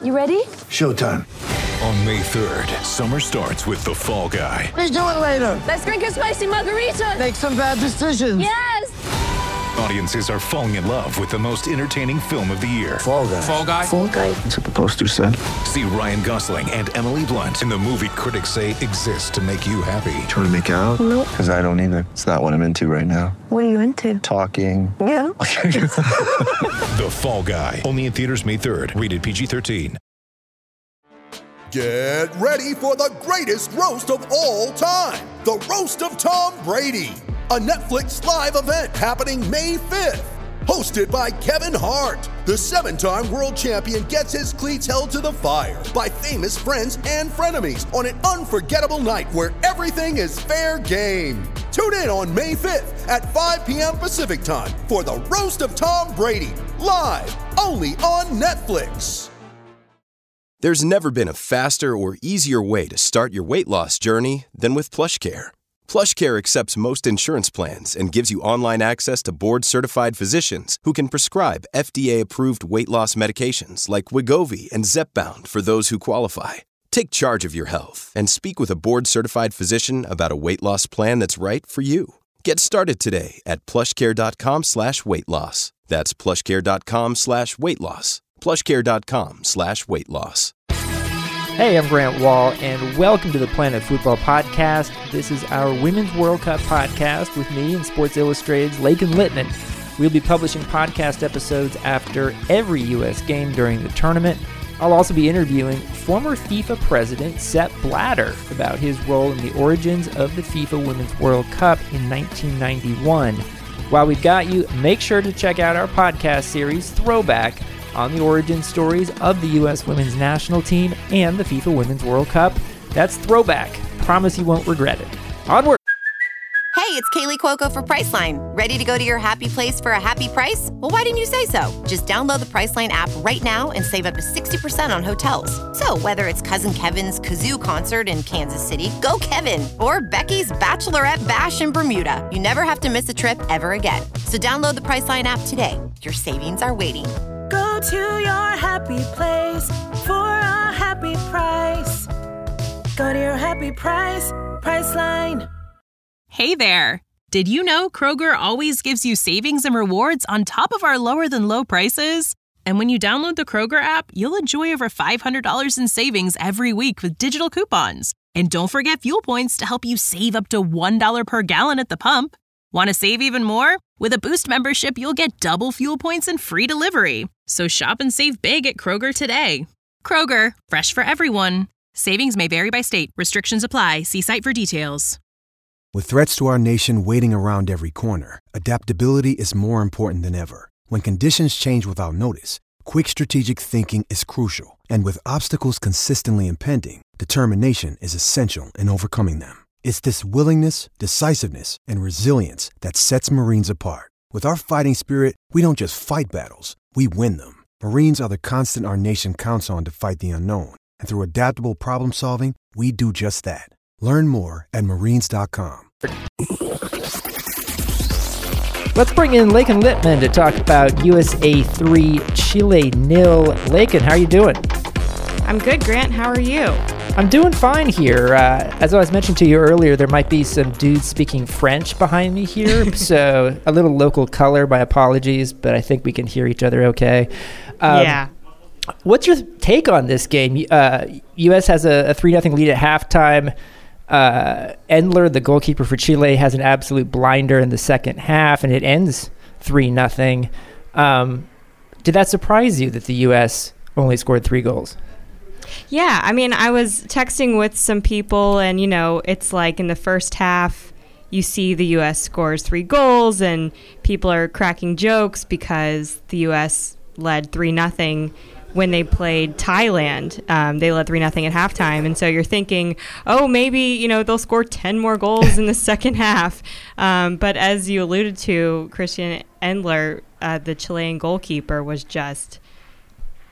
You ready? Showtime. On May 3rd, summer starts with The Fall Guy. Let's do it later. Let's drink a spicy margarita. Make some bad decisions. Yes! Audiences are falling in love with the most entertaining film of the year. Fall Guy. Fall Guy? Fall Guy. That's what the poster said. See Ryan Gosling and Emily Blunt in the movie critics say exists to make you happy. Trying to make it out? Nope. Because I don't either. It's not what I'm into right now. What are you into? Talking. Yeah. The Fall Guy. Only in theaters May 3rd. Rated PG-13. Get ready for the greatest roast of all time, the Roast of Tom Brady, a Netflix live event happening May 5th. Hosted by Kevin Hart, the 7-time world champion gets his cleats held to the fire by famous friends and frenemies on an unforgettable night where everything is fair game. Tune in on May 5th at 5 p.m. Pacific time for the Roast of Tom Brady, live only on Netflix. There's never been a faster or easier way to start your weight loss journey than with PlushCare. PlushCare accepts most insurance plans and gives you online access to board-certified physicians who can prescribe FDA-approved weight loss medications like Wegovy and Zepbound for those who qualify. Take charge of your health and speak with a board-certified physician about a weight loss plan that's right for you. Get started today at plushcare.com/weight loss. That's plushcare.com/weight loss. plushcare.com/weight loss. Hey, I'm Grant Wall, and welcome to the Planet Football Podcast. This is our Women's World Cup podcast with me and Sports Illustrated's Lakin Littman. We'll be publishing podcast episodes after every U.S. game during the tournament. I'll also be interviewing former FIFA president Sepp Blatter about his role in the origins of the FIFA Women's World Cup in 1991. While we've got you, make sure to check out our podcast series, Throwback, on the origin stories of the U.S. women's national team and the FIFA Women's World Cup. That's Throwback. Promise you won't regret it. Onward! Hey, it's Kaylee Cuoco for Priceline. Ready to go to your happy place for a happy price? Well, why didn't you say so? Just download the Priceline app right now and save up to 60% on hotels. So whether it's Cousin Kevin's Kazoo Concert in Kansas City, go Kevin, or Becky's Bachelorette Bash in Bermuda, you never have to miss a trip ever again. So download the Priceline app today. Your savings are waiting. Go to your happy place for a happy price. Go to your happy price, Priceline. Hey there. Did you know Kroger always gives you savings and rewards on top of our lower than low prices? And when you download the Kroger app, you'll enjoy over $500 in savings every week with digital coupons. And don't forget fuel points to help you save up to $1 per gallon at the pump. Want to save even more? With a Boost membership, you'll get double fuel points and free delivery. So shop and save big at Kroger today. Kroger, fresh for everyone. Savings may vary by state. Restrictions apply. See site for details. With threats to our nation waiting around every corner, adaptability is more important than ever. When conditions change without notice, quick strategic thinking is crucial. And with obstacles consistently impending, determination is essential in overcoming them. It's this willingness, decisiveness, and resilience that sets Marines apart. With our fighting spirit, we don't just fight battles, we win them. Marines are the constant our nation counts on to fight the unknown. And through adaptable problem solving, we do just that. Learn more at marines.com. Let's bring in Lakin Littman to talk about USA 3, Chile 0. Lakin, how are you doing? I'm good, Grant. How are you? I'm doing fine here. As I was mentioning to you earlier, there might be some dudes speaking French behind me here, so a little local color, my apologies, but I think we can hear each other okay. Yeah. What's your take on this game? U.S. has a 3-0 lead at halftime. Endler, the goalkeeper for Chile, has an absolute blinder in the second half, and it ends 3-0. Did that surprise you that the U.S. only scored 3 goals? Yeah, I mean, I was texting with some people, and, you know, it's like in the first half, you see the U.S. scores 3 goals, and people are cracking jokes because the U.S. led 3-0 when they played Thailand. They led 3-0 at halftime, and so you're thinking, oh, maybe, you know, they'll score 10 more goals in the second half. But as you alluded to, Christian Endler, the Chilean goalkeeper, was just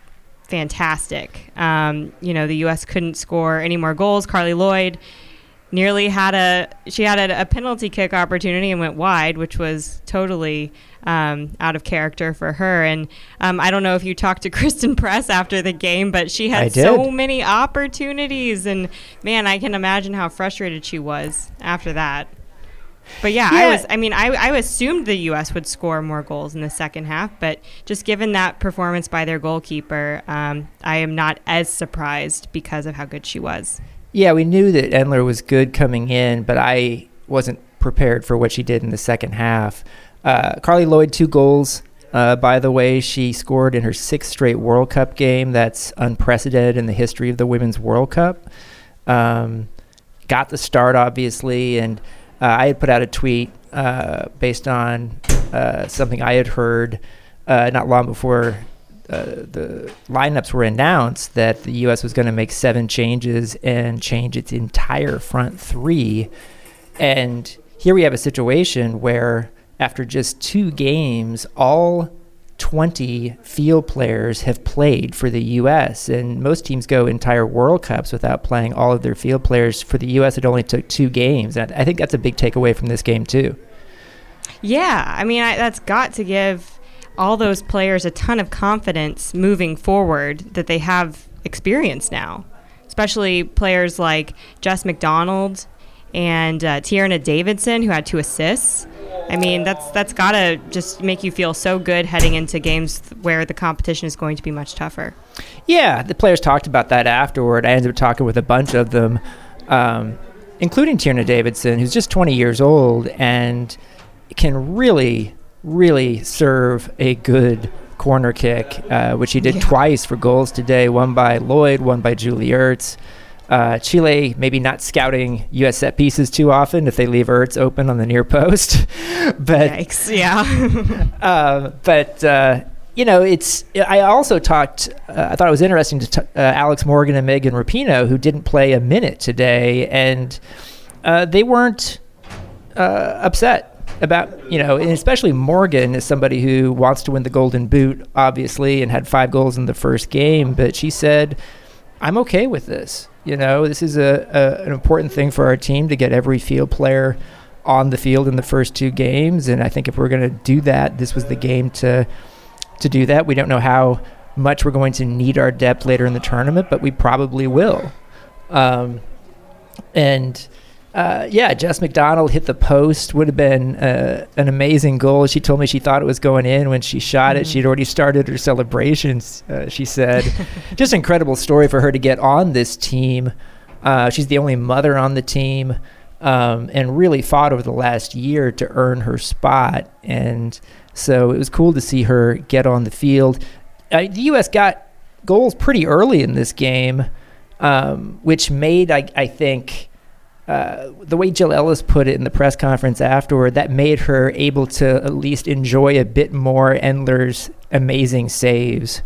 fantastic. You know, the U.S. couldn't score any more goals. Carly Lloyd nearly had a penalty kick opportunity and went wide, which was totally out of character for her. And I don't know if you talked to Kristen Press after the game, but she had so many opportunities, and man, I can imagine how frustrated she was after that. But I assumed the U.S. would score more goals in the second half, but just given that performance by their goalkeeper, I am not as surprised because of how good she was. Yeah, we knew that Endler was good coming in, but I wasn't prepared for what she did in the second half. Carly Lloyd, 2 goals. By the way, she scored in her 6th straight World Cup game. That's unprecedented in the history of the Women's World Cup. Got the start, obviously, and I had put out a tweet based on something I had heard not long before the lineups were announced, that the U.S. was going to make 7 changes and change its entire front 3. And here we have a situation where after just 2 games, all 20 field players have played for the U.S. And most teams go entire World Cups without playing all of their field players. For the U.S., it only took 2 games. And I think that's a big takeaway from this game, too. Yeah, I mean, that's got to give all those players a ton of confidence moving forward that they have experience now, especially players like Jess McDonald and Tierna Davidson, who had 2 assists. I mean, that's got to just make you feel so good heading into games where the competition is going to be much tougher. Yeah, the players talked about that afterward. I ended up talking with a bunch of them, including Tierna Davidson, who's just 20 years old and can really, really serve a good corner kick, which he did twice for goals today, one by Lloyd, one by Julie Ertz. Chile maybe not scouting U.S. set pieces too often if they leave Ertz open on the near post. But, yikes, yeah. I also talked, I thought it was interesting to Alex Morgan and Megan Rapinoe, who didn't play a minute today, and they weren't upset about, and especially Morgan is somebody who wants to win the Golden Boot, obviously, and had 5 goals in the first game, but she said, I'm okay with this. This is an important thing for our team to get every field player on the field in the first 2 games. And I think if we're going to do that, this was the game to do that. We don't know how much we're going to need our depth later in the tournament, but we probably will. Jess McDonald hit the post, would have been an amazing goal. She told me she thought it was going in when she shot it. She'd already started her celebrations, she said. Just an incredible story for her to get on this team. She's the only mother on the team, and really fought over the last year to earn her spot. And so it was cool to see her get on the field. The U.S. got goals pretty early in this game, which made, I think, the way Jill Ellis put it in the press conference afterward, that made her able to at least enjoy a bit more Endler's amazing saves,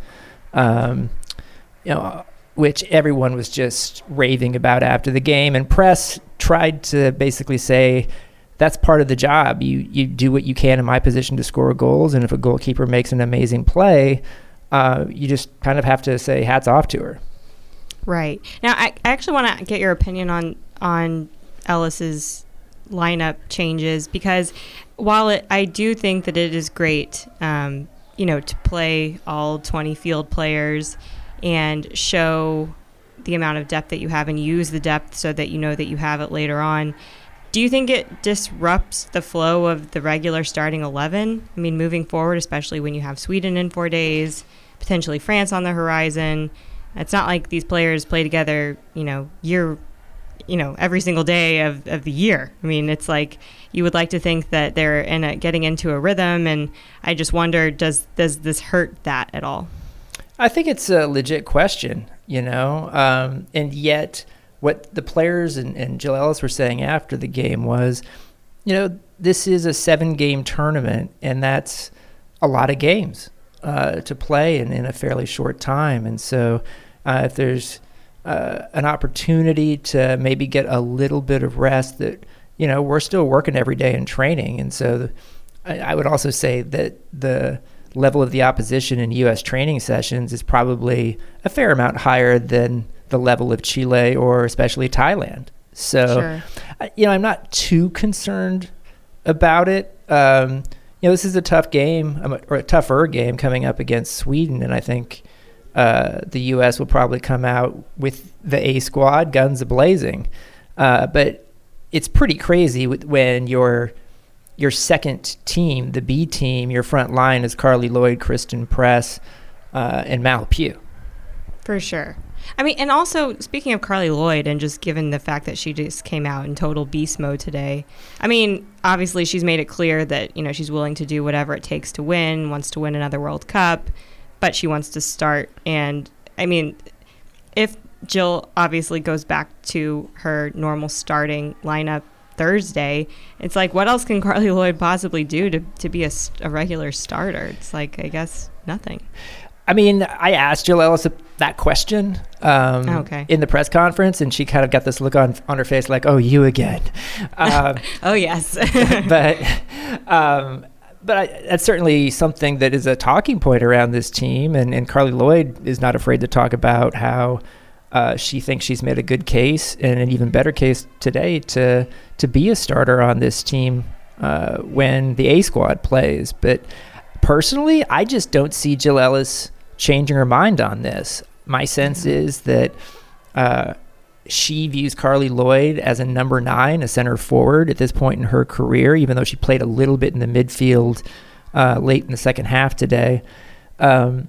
which everyone was just raving about after the game. And press tried to basically say, that's part of the job. You do what you can in my position to score goals, and if a goalkeeper makes an amazing play, you just kind of have to say hats off to her. Right. Now, I actually want to get your opinion on Ellis's lineup changes, because while I do think that it is great, to play all 20 field players and show the amount of depth that you have and use the depth so that you know that you have it later on, do you think it disrupts the flow of the regular starting 11? I mean, moving forward, especially when you have Sweden in 4 days, potentially France on the horizon. It's not like these players play together, every single day of the year. I mean, it's like you would like to think that they're getting into a rhythm, and I just wonder, does this hurt that at all? I think it's a legit question, and yet what the players and Jill Ellis were saying after the game was, this is a 7-game tournament, and that's a lot of games to play in a fairly short time. And so if there's an opportunity to maybe get a little bit of rest, that, we're still working every day in training. And so I would also say that the level of the opposition in U.S. training sessions is probably a fair amount higher than the level of Chile or especially Thailand. So, I'm not too concerned about it. This is a tough game, or a tougher game coming up against Sweden, and I think the U.S. will probably come out with the A squad, guns a-blazing. But it's pretty crazy when your second team, the B team, your front line is Carly Lloyd, Kristen Press, and Mal Pugh. For sure. I mean, and also, speaking of Carly Lloyd, and just given the fact that she just came out in total beast mode today, I mean, obviously she's made it clear that, she's willing to do whatever it takes to win, wants to win another World Cup, but she wants to start. And, I mean, if Jill obviously goes back to her normal starting lineup Thursday, it's like, what else can Carly Lloyd possibly do to be a regular starter? It's like, I guess, nothing. I mean, I asked Jill Ellis that question in the press conference, and she kind of got this look on her face like, oh, you again. Oh, yes. But that's certainly something that is a talking point around this team, and Carly Lloyd is not afraid to talk about how she thinks she's made a good case, and an even better case today to be a starter on this team when the A squad plays. But personally, I just don't see Jill Ellis changing her mind on this. My sense is that she views Carly Lloyd as a number 9, a center forward at this point in her career, even though she played a little bit in the midfield late in the second half today. And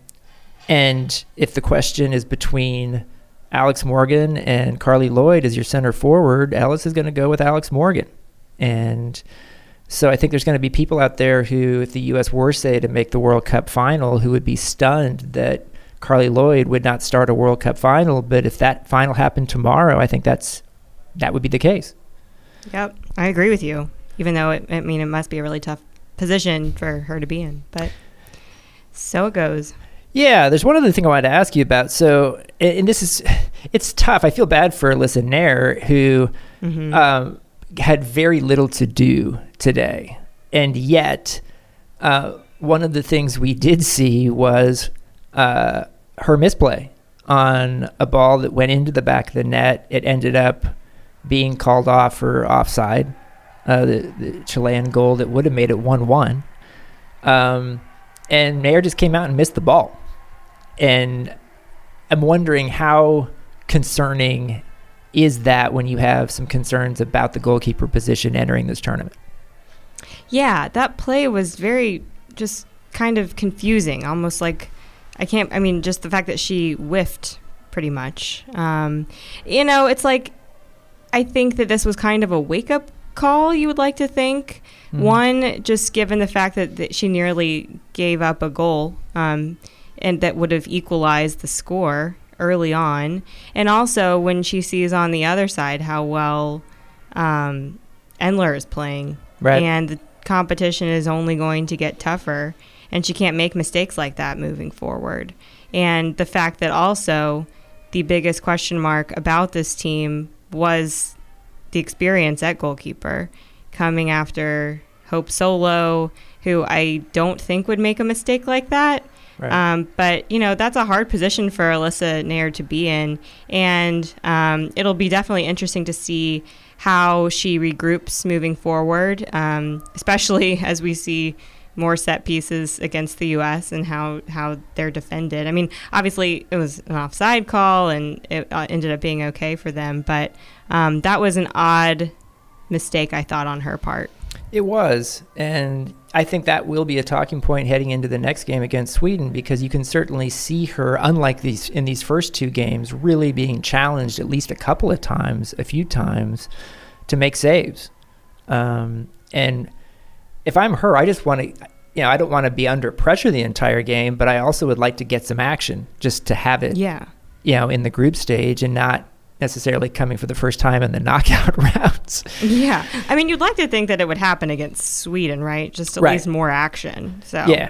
if the question is between Alex Morgan and Carly Lloyd as your center forward, Ellis is going to go with Alex Morgan. And so I think there's going to be people out there who, if the U.S. were, say, to make the World Cup final, who would be stunned that Carly Lloyd would not start a World Cup final. But if that final happened tomorrow, I think that would be the case. Yep, I agree with you, even though it must be a really tough position for her to be in. But so it goes. Yeah, there's one other thing I wanted to ask you about. So, and it's tough. I feel bad for Alyssa Nair, who had very little to do today. And yet, one of the things we did see was her misplay on a ball that went into the back of the net. It ended up being called off for offside, the Chilean goal that would have made it 1-1. And Nair just came out and missed the ball. And I'm wondering how concerning is that when you have some concerns about the goalkeeper position entering this tournament? Yeah, that play was very just kind of confusing, almost like just the fact that she whiffed pretty much. It's like, I think that this was kind of a wake-up call, you would like to think. Mm-hmm. One, just given the fact that she nearly gave up a goal, and that would have equalized the score early on. And also when she sees on the other side how well Endler is playing. Right. And the competition is only going to get tougher, and she can't make mistakes like that moving forward. And the fact that also the biggest question mark about this team was the experience at goalkeeper, coming after Hope Solo, who I don't think would make a mistake like that. Right. But, that's a hard position for Alyssa Nair to be in. And it'll be definitely interesting to see how she regroups moving forward, especially as we see more set pieces against the U.S. and how they're defended. I mean, obviously it was an offside call and it ended up being okay for them. But that was an odd mistake, I thought, on her part. It was, and I think that will be a talking point heading into the next game against Sweden, because you can certainly see her, unlike in these first two games, really being challenged at least a few times, to make saves. And if I'm her, I just want to, I don't want to be under pressure the entire game, but I also would like to get some action just to have it, in the group stage and not necessarily coming for the first time in the knockout rounds. Yeah. I mean, you'd like to think that it would happen against Sweden, right? Just at least more action. So yeah.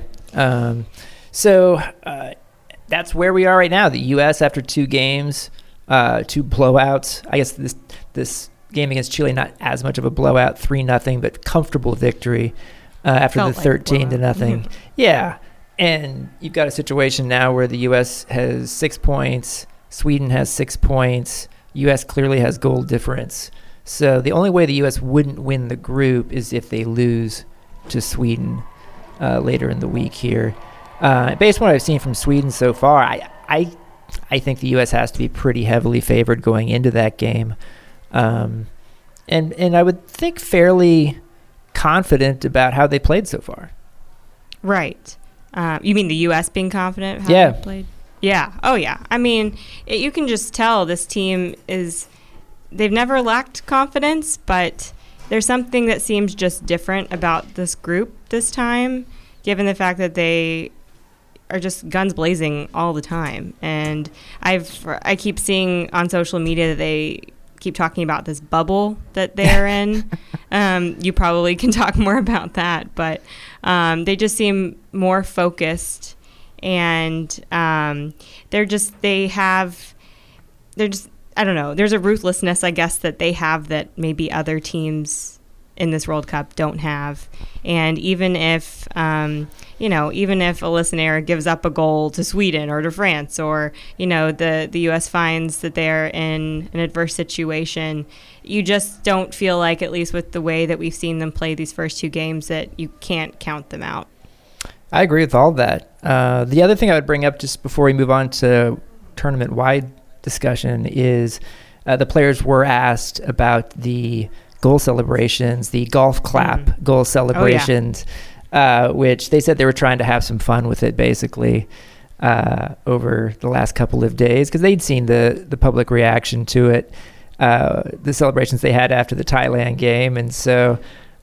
So that's where we are right now. The U.S., after 2 games, 2 blowouts. I guess this game against Chile, not as much of a blowout, 3-0, but comfortable victory after the 13-0. Yeah. And you've got a situation now where the U.S. has 6 points, Sweden has 6 points, U.S. clearly has goal difference. So the only way the U.S. wouldn't win the group is if they lose to Sweden later in the week here. Based on what I've seen from Sweden so far, I think the U.S. has to be pretty heavily favored going into that game. And I would think fairly confident about how they played so far. Right. You mean the U.S. being confident how they played? Yeah. Oh, yeah. I mean, you can just tell this team they've never lacked confidence, but there's something that seems just different about this group this time, given the fact that they are just guns blazing all the time. And I keep seeing on social media that they keep talking about this bubble that they're in. You probably can talk more about that, but they just seem more focused, and I don't know, there's a ruthlessness, I guess, that they have that maybe other teams in this World Cup don't have. And even if Alyssa Naeher gives up a goal to Sweden or to France, or, the U.S. finds that they're in an adverse situation, you just don't feel like, at least with the way that we've seen them play these first two games, that you can't count them out. I agree with all that. The other thing I would bring up just before we move on to tournament-wide discussion is the players were asked about the goal celebrations, the golf clap goal celebrations, which they said they were trying to have some fun with it, basically, over the last couple of days, because they'd seen the public reaction to it, the celebrations they had after the Thailand game. And so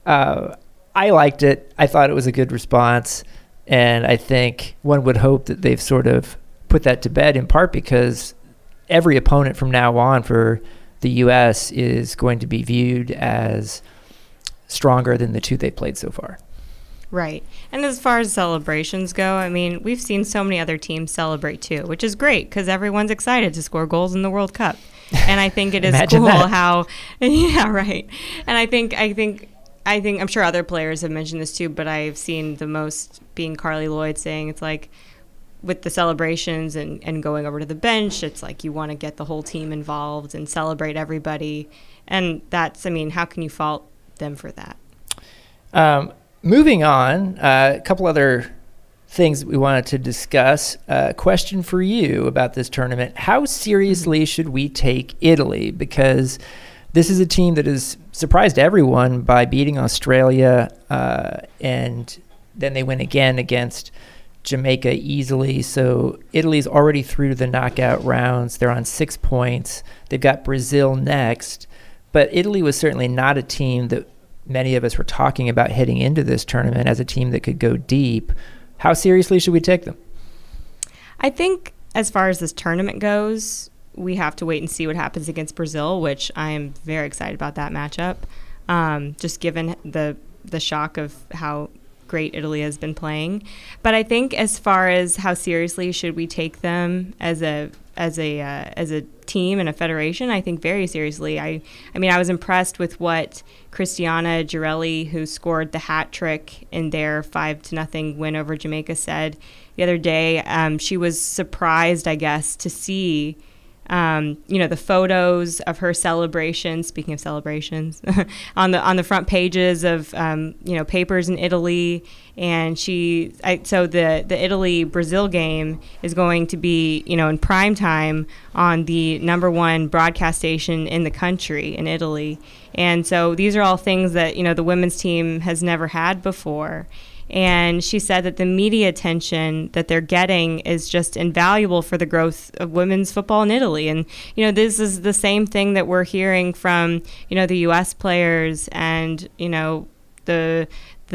I liked it. I thought it was a good response. And I think one would hope that they've sort of put that to bed, in part because every opponent from now on for the U.S. is going to be viewed as stronger than the two they played so far. Right. And as far as celebrations go, I mean, we've seen so many other teams celebrate too, which is great because everyone's excited to score goals in the World Cup. And I think it is cool how, yeah, right. And I think I'm sure other players have mentioned this too, but I've seen the most being Carly Lloyd saying it's like, with the celebrations and going over to the bench, it's like you want to get the whole team involved and celebrate everybody. And that's, I mean, how can you fault them for that? Moving on, a couple other things we wanted to discuss. Question for you about this tournament. How seriously should we take Italy? Because this is a team that has surprised everyone by beating Australia, and then they win again against Jamaica easily. So Italy's already through to the knockout rounds. They're on 6 points. They've got Brazil next. But Italy was certainly not a team that many of us were talking about heading into this tournament as a team that could go deep. How seriously should we take them? I think as far as this tournament goes, we have to wait and see what happens against Brazil, which I am very excited about that matchup, just given the shock of how great Italy has been playing. But I think as far as how seriously should we take them as a team and a federation, I think very seriously. I mean, I was impressed with what Cristiana Girelli, who scored the hat trick in their 5-0 win over Jamaica, said the other day. She was surprised, I guess, to see the photos of her celebrations, speaking of celebrations, on the front pages of papers in Italy. And so the Italy-Brazil game is going to be, in prime time on the #1 broadcast station in the country in Italy. And so these are all things that, the women's team has never had before. And she said that the media attention that they're getting is just invaluable for the growth of women's football in Italy. And, this is the same thing that we're hearing from, the U.S. players and, the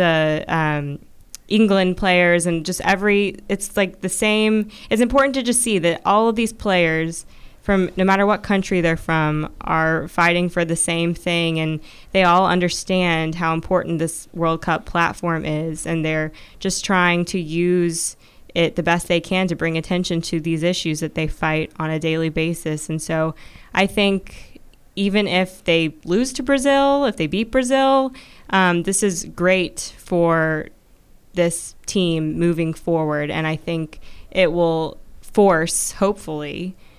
England players and just it's like the same. It's important to just see that all of these players, from no matter what country they're from, are fighting for the same thing, and they all understand how important this World Cup platform is, and they're just trying to use it the best they can to bring attention to these issues that they fight on a daily basis. And so I think even if they lose to Brazil, if they beat Brazil, this is great for this team moving forward, and I think it will force, hopefully,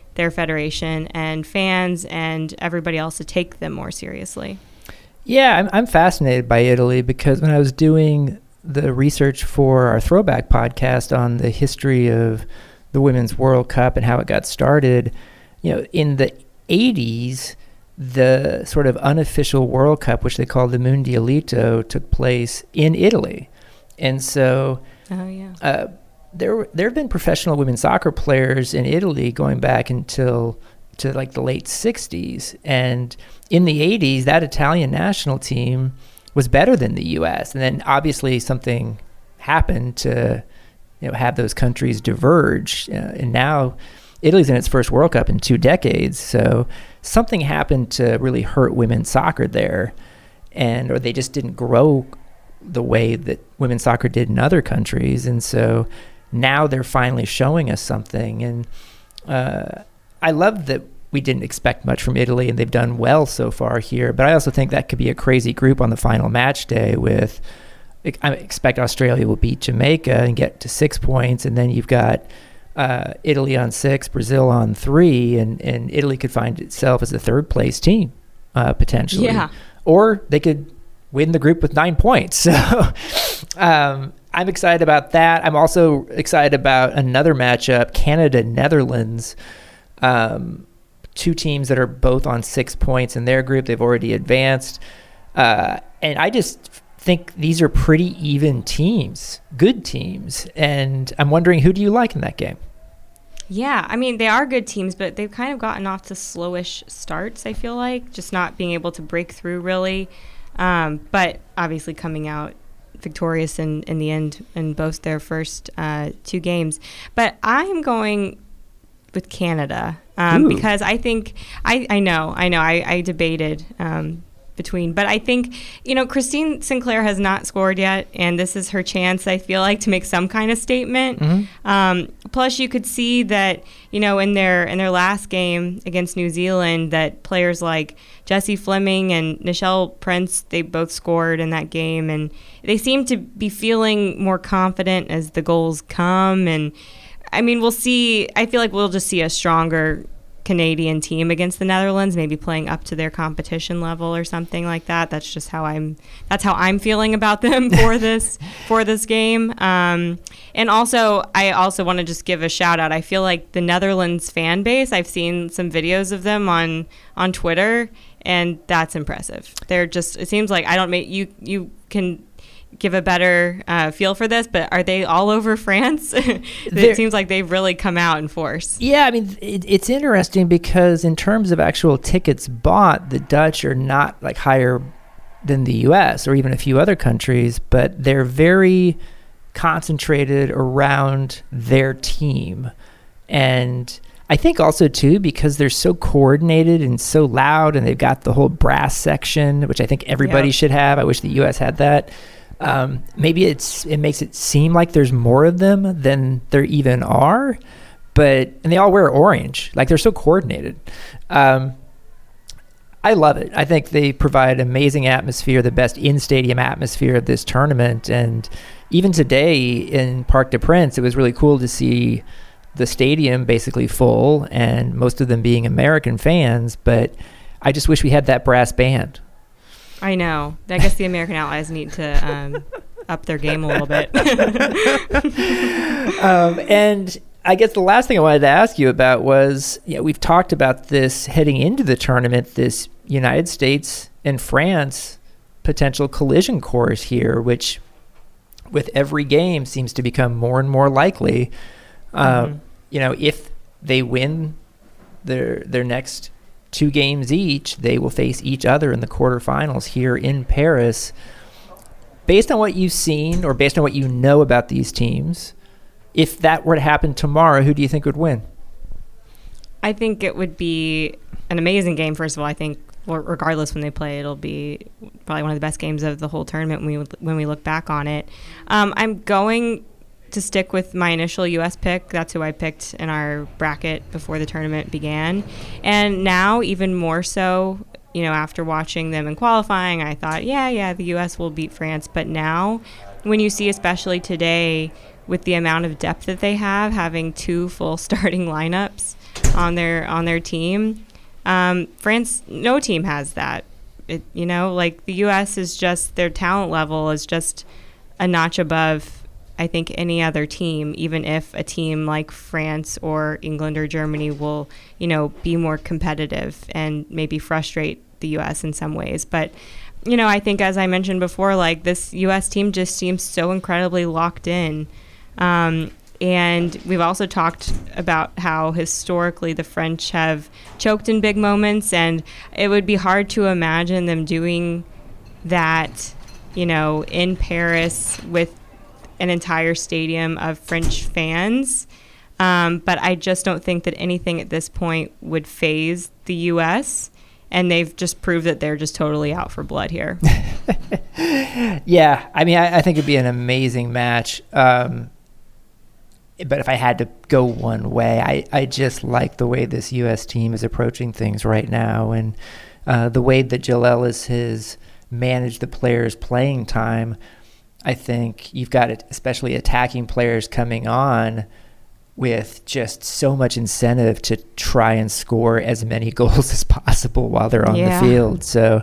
their federation and fans and everybody else to take them more seriously. Yeah, I'm fascinated by Italy because when I was doing the research for our Throwback podcast on the history of the Women's World Cup and how it got started, in the 80s, the sort of unofficial World Cup, which they called the Mundialito, took place in Italy. And so there have been professional women's soccer players in Italy going back until to like the late 60s. And in the 80s, that Italian national team was better than the U.S. And then obviously something happened to have those countries diverge. And now Italy's in its first World Cup in 2 decades. So something happened to really hurt women's soccer there. Or they just didn't grow the way that women's soccer did in other countries. And so now they're finally showing us something. And I love that we didn't expect much from Italy, and they've done well so far here. But I also think that could be a crazy group on the final match day I expect Australia will beat Jamaica and get to 6 points, and then you've got Italy on 6, Brazil on 3, and Italy could find itself as a third-place team, potentially. Yeah. Or they could win the group with 9 points. So I'm excited about that. I'm also excited about another matchup, Canada-Netherlands. 2 teams that are both on 6 points in their group. They've already advanced. And I just think these are pretty even teams, good teams. And I'm wondering, who do you like in that game? Yeah, I mean, they are good teams, but they've kind of gotten off to slowish starts, I feel like, just not being able to break through really. But obviously coming out victorious in the end in both their first 2 games. But I'm going with Canada because I think I debated between, but I think Christine Sinclair has not scored yet, and this is her chance, I feel like, to make some kind of statement. Mm-hmm. Plus you could see that in their last game against New Zealand that players like Jessie Fleming and Nichelle Prince, they both scored in that game, and they seem to be feeling more confident as the goals come. And I mean, we'll see. I feel like we'll just see a stronger Canadian team against the Netherlands, maybe playing up to their competition level or something like that. That's just how I'm feeling about them for this game. And also, I also want to just give a shout out. I feel like the Netherlands fan base, I've seen some videos of them on Twitter, and that's impressive. They're just, it seems like, you can give a better feel for this, but are they all over France? It seems like they've really come out in force. Yeah, I mean, it's interesting because in terms of actual tickets bought, the Dutch are not like higher than the U.S. or even a few other countries, but they're very concentrated around their team. And I think also, too, because they're so coordinated and so loud, and they've got the whole brass section, which I think everybody should have. I wish the U.S. had that. Maybe it makes it seem like there's more of them than there even are, and they all wear orange. Like, they're so coordinated. I love it. I think they provide amazing atmosphere, the best in-stadium atmosphere of this tournament. And even today in Parc des Princes, it was really cool to see the stadium basically full and most of them being American fans. But I just wish we had that brass band. I know. I guess the American allies need to up their game a little bit. And I guess the last thing I wanted to ask you about was, we've talked about this heading into the tournament, this United States and France potential collision course here, which with every game seems to become more and more likely. If they win their next 2 games each, they will face each other in the quarterfinals here in Paris. Based on what you've seen or based on what you know about these teams, if that were to happen tomorrow, who do you think would win? I think it would be an amazing game. First of all, I think regardless when they play, it'll be probably one of the best games of the whole tournament when we look back on it. I'm going to stick with my initial U.S. pick. That's who I picked in our bracket before the tournament began. And now, even more so, after watching them in qualifying, I thought, the U.S. will beat France. But now, when you see, especially today, with the amount of depth that they have, having 2 full starting lineups, on their team. France, no team has that. Like the U.S. is just, their talent level is just a notch above, I think, any other team, even if a team like France or England or Germany will, be more competitive and maybe frustrate the U.S. in some ways. But, I think, as I mentioned before, like this U.S. team just seems so incredibly locked in. And we've also talked about how historically the French have choked in big moments, and it would be hard to imagine them doing that, in Paris with an entire stadium of French fans. But I just don't think that anything at this point would faze the U.S., and they've just proved that they're just totally out for blood here. Yeah, I mean, I think it'd be an amazing match. But if I had to go one way, I just like the way this U.S. team is approaching things right now, and the way that Jill Ellis has managed the players' playing time. I think you've got especially attacking players coming on with just so much incentive to try and score as many goals as possible while they're on the field. So,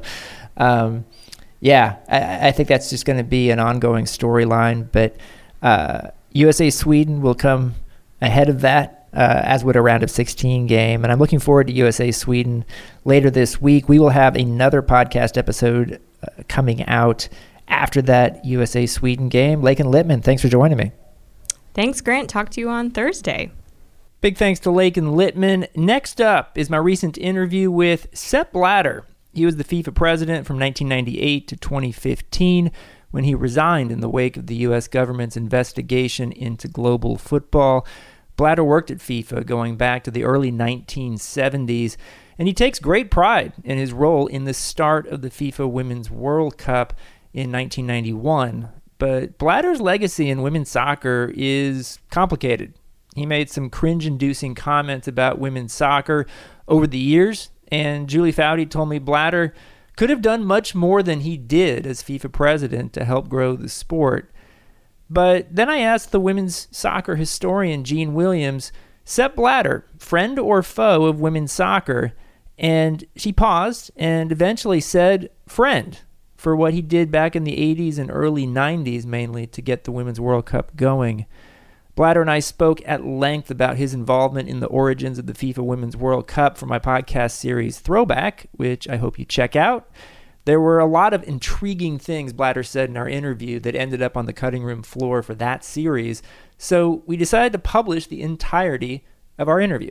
I think that's just going to be an ongoing storyline. But USA-Sweden will come ahead of that, as would a round of 16 game. And I'm looking forward to USA-Sweden later this week. We will have another podcast episode coming out after that USA-Sweden game. Lakin Littman, thanks for joining me. Thanks, Grant. Talk to you on Thursday. Big thanks to Lakin Littman. Next up is my recent interview with Sepp Blatter. He was the FIFA president from 1998 to 2015, when he resigned in the wake of the U.S. government's investigation into global football. Blatter worked at FIFA going back to the early 1970s, and he takes great pride in his role in the start of the FIFA Women's World Cup in 1991. But Blatter's legacy in women's soccer is complicated. He made some cringe-inducing comments about women's soccer over the years, and Julie Foudy told me Blatter could have done much more than he did as FIFA president to help grow the sport. But then I asked the women's soccer historian Gene Williams, Sepp Blatter, friend or foe of women's soccer? And she paused and eventually said friend, for what he did back in the 80s and early 90s mainly to get the Women's World Cup going. Blatter and I spoke at length about his involvement in the origins of the FIFA Women's World Cup for my podcast series Throwback, which I hope you check out. There were a lot of intriguing things Blatter said in our interview that ended up on the cutting room floor for that series, so we decided to publish the entirety of our interview.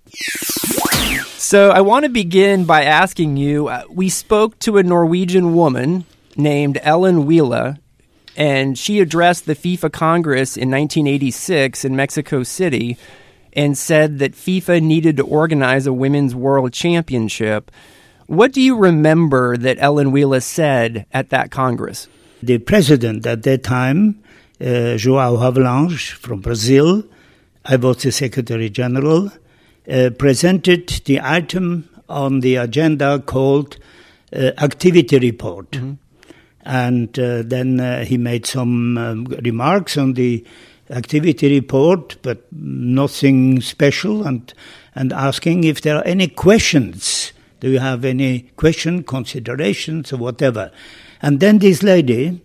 So I want to begin by asking you, we spoke to a Norwegian woman named Ellen Wille, and she addressed the FIFA Congress in 1986 in Mexico City and said that FIFA needed to organize a Women's World Championship. What do you remember that Ellen Wille said at that Congress? The president at that time, João Havelange from Brazil, I was the Secretary General, presented the item on the agenda called Activity Report. Mm-hmm. And then he made some remarks on the activity report, but nothing special, and asking if there are any questions. Do you have any question, considerations, or whatever? And then this lady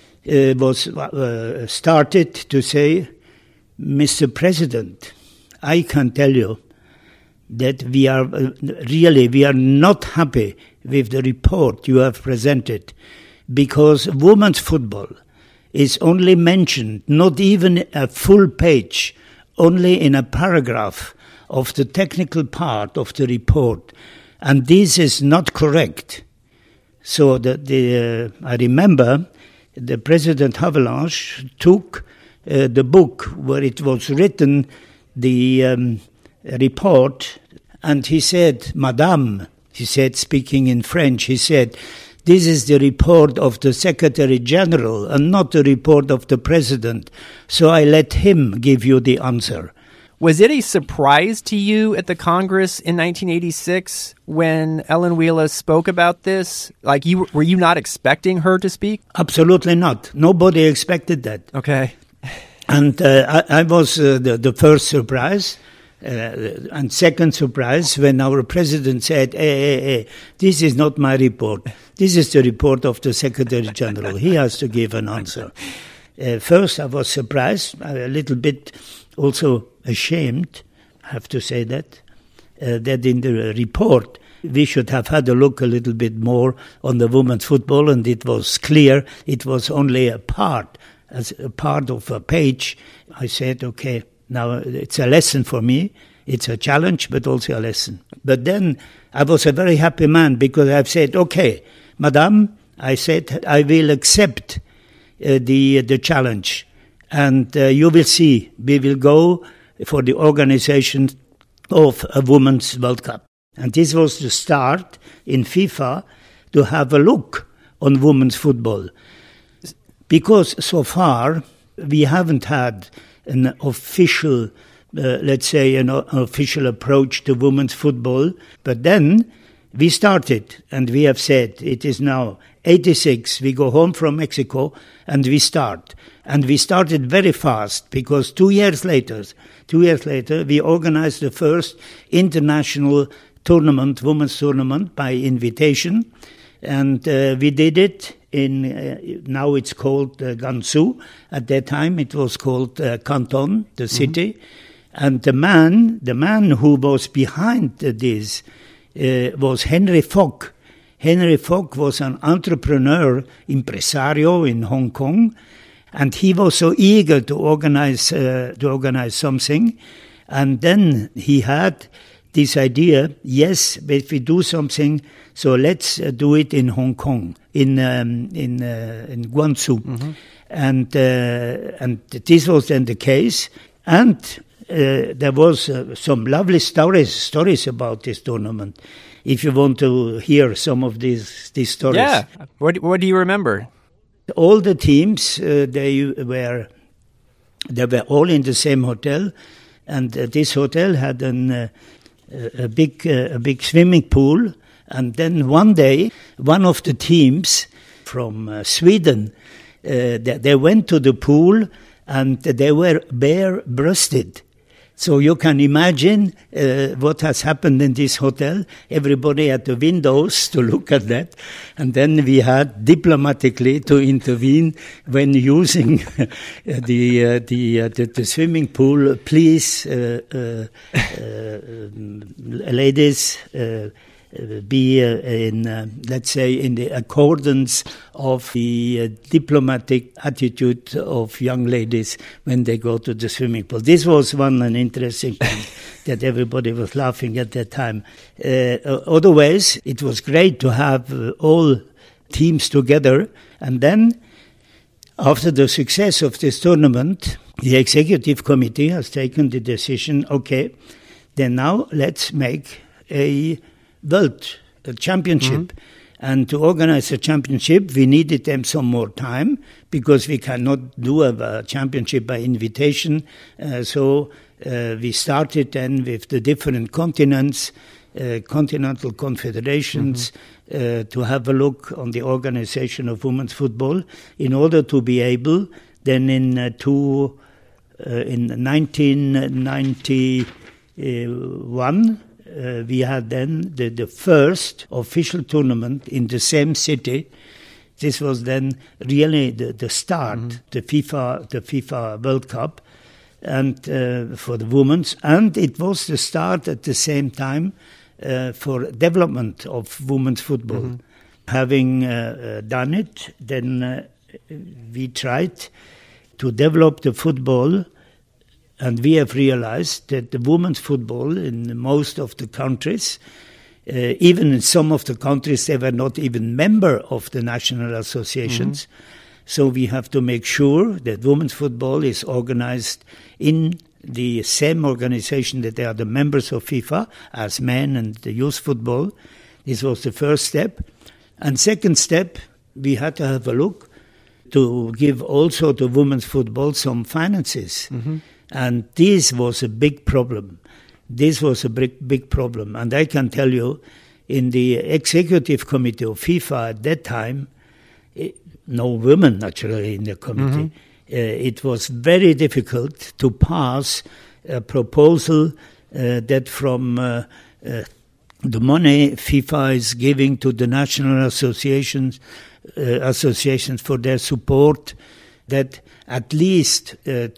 started to say, Mr. President, I can tell you that we are not happy with the report you have presented, because women's football is only mentioned, not even a full page, only in a paragraph of the technical part of the report. And this is not correct. So I remember the President Havelange took the book where it was written, the report, and he said, Madame, he said, speaking in French, he said, this is the report of the Secretary General and not the report of the President. So I let him give you the answer. Was it a surprise to you at the Congress in 1986 when Ellen Wille spoke about this? Like, were you not expecting her to speak? Absolutely not. Nobody expected that. Okay. And I was the first surprise. And second surprise, when our president said, hey, this is not my report. This is the report of the Secretary General. He has to give an answer. First, I was surprised, a little bit also ashamed, I have to say that in the report we should have had a look a little bit more on the women's football, and it was clear it was only a part of a page. I said, okay, now it's a lesson for me. It's a challenge, but also a lesson. But then I was a very happy man because I've said, okay, Madame, I said, I will accept the challenge. And you will see, we will go for the organization of a Women's World Cup. And this was the start in FIFA to have a look on women's football. Because so far we haven't had an official, let's say, an official approach to women's football. But then we started, and we have said it is now 86. We go home from Mexico and we start. And we started very fast because 2 years later, we organized the first international tournament, women's tournament, by invitation. And we did it in, now it's called Gansu. At that time it was called Canton, the city. And the man who was behind this was Henry Fok. Henry Fok was an entrepreneur, impresario in Hong Kong, and he was so eager to organize something. And then he had this idea, yes, if we do something, so let's do it in Hong Kong, in Guangzhou. And this was then the case. And there was some lovely stories about this tournament. If you want to hear some of these stories. Yeah. What do you remember? All the teams, they were all in the same hotel, and this hotel had a big swimming pool. And then one day, one of the teams from Sweden, they went to the pool and they were bare-breasted. So you can imagine what has happened in this hotel. Everybody at the windows to look at that. And then we had diplomatically to intervene when using the swimming pool. Please, ladies, be in, let's say, in the accordance of the diplomatic attitude of young ladies when they go to the swimming pool. This was an interesting point that everybody was laughing at that time. Otherwise, it was great to have all teams together. And then, after the success of this tournament, the executive committee has taken the decision, okay, then now let's make a World Championship. And to organize a championship, we needed them some more time because we cannot do a championship by invitation. So we started then with the different continents, continental confederations, to have a look on the organization of women's football in order to be able then in 1991, we had then the first official tournament in the same city. This was then really the start, the FIFA World Cup, and for the women's, and it was the start at the same time for development of women's football. Having done it, then we tried to develop the football. And we have realized that the women's football in most of the countries, even in some of the countries, they were not even member of the national associations. So we have to make sure that women's football is organized in the same organization that they are the members of FIFA as men and the youth football. This was the first step. And second step, we had to have a look to give also to women's football some finances. And this was a big problem. This was a big problem. And I can tell you, in the executive committee of FIFA at that time, no women naturally in the committee, it was very difficult to pass a proposal that from the money FIFA is giving to the national associations for their support, that at least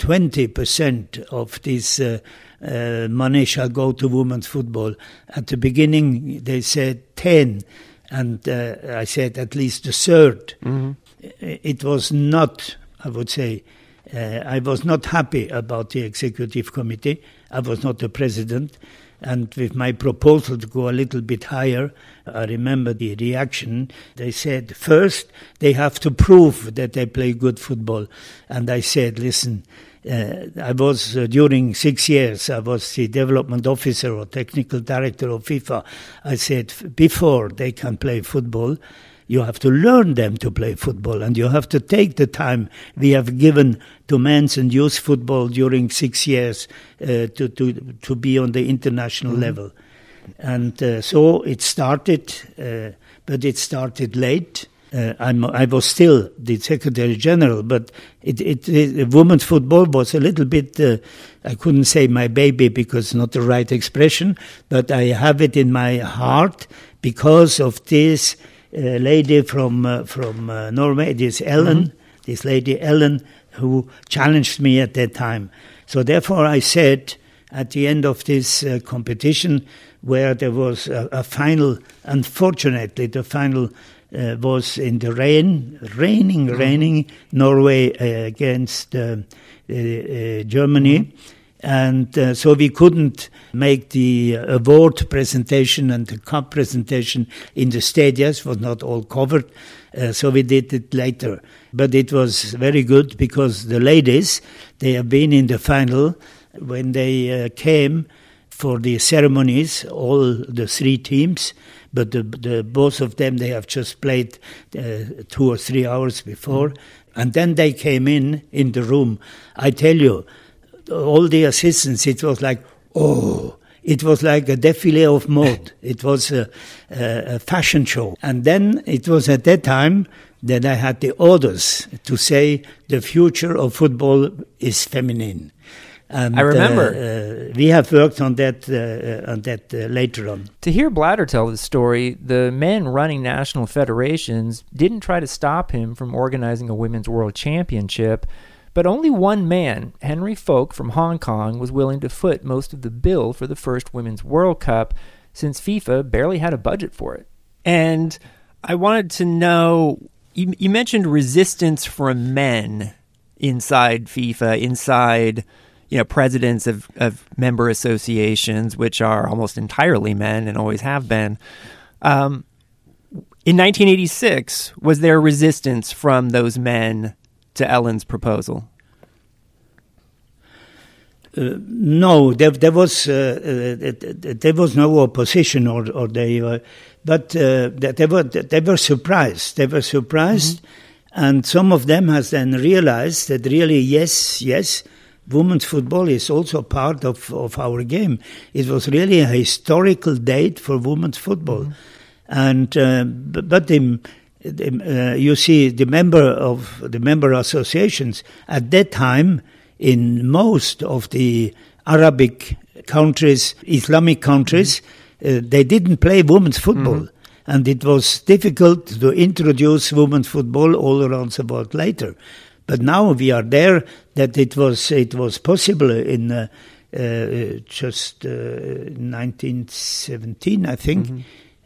20% of this money shall go to women's football. At the beginning, they said 10, and I said at least a third. Mm-hmm. It was not, I would say, I was not happy about the executive committee. I was not the president. And with my proposal to go a little bit higher, I remember the reaction. They said, first, they have to prove that they play good football. And I said, listen, I was, during 6 years, I was the development officer or technical director of FIFA. I said, before they can play football, you have to learn them to play football, and you have to take the time we have given to men's and youth football during 6 years to be on the international level. And so it started, but it started late. I was still the Secretary General, but women's football was a little bit, I couldn't say my baby because it's not the right expression, but I have it in my heart because of this lady from Norway, this lady Ellen, who challenged me at that time. So therefore I said at the end of this competition, where there was a final, unfortunately the final was in the raining, Norway against Germany. And so we couldn't make the award presentation and the cup presentation in the stadiums, was not all covered, so we did it later. But it was very good because the ladies, they have been in the final when they came for the ceremonies, all the three teams, but the both of them, they have just played 2 or 3 hours before, and then they came in the room. I tell you, all the assistants, it was like, it was like a défilé of mode. It was a fashion show. And then it was at that time that I had the orders to say the future of football is feminine. And, I remember. We have worked on that later on. To hear Blatter tell the story, the men running national federations didn't try to stop him from organizing a Women's World Championship, but only one man, Henry Folk from Hong Kong, was willing to foot most of the bill for the first Women's World Cup, since FIFA barely had a budget for it. And I wanted to know, you mentioned resistance from men inside FIFA, inside presidents of member associations, which are almost entirely men and always have been. In 1986, was there resistance from those men to Ellen's proposal? No, there was no opposition, or they, but they were surprised. They were surprised, and some of them has then realized that really, yes, women's football is also part of our game. It was really a historical date for women's football, and you see the member associations at that time in most of the Arabic countries, Islamic countries, they didn't play women's football, and it was difficult to introduce women's football all around the world later. But now we are there that it was possible in just 1917, I think.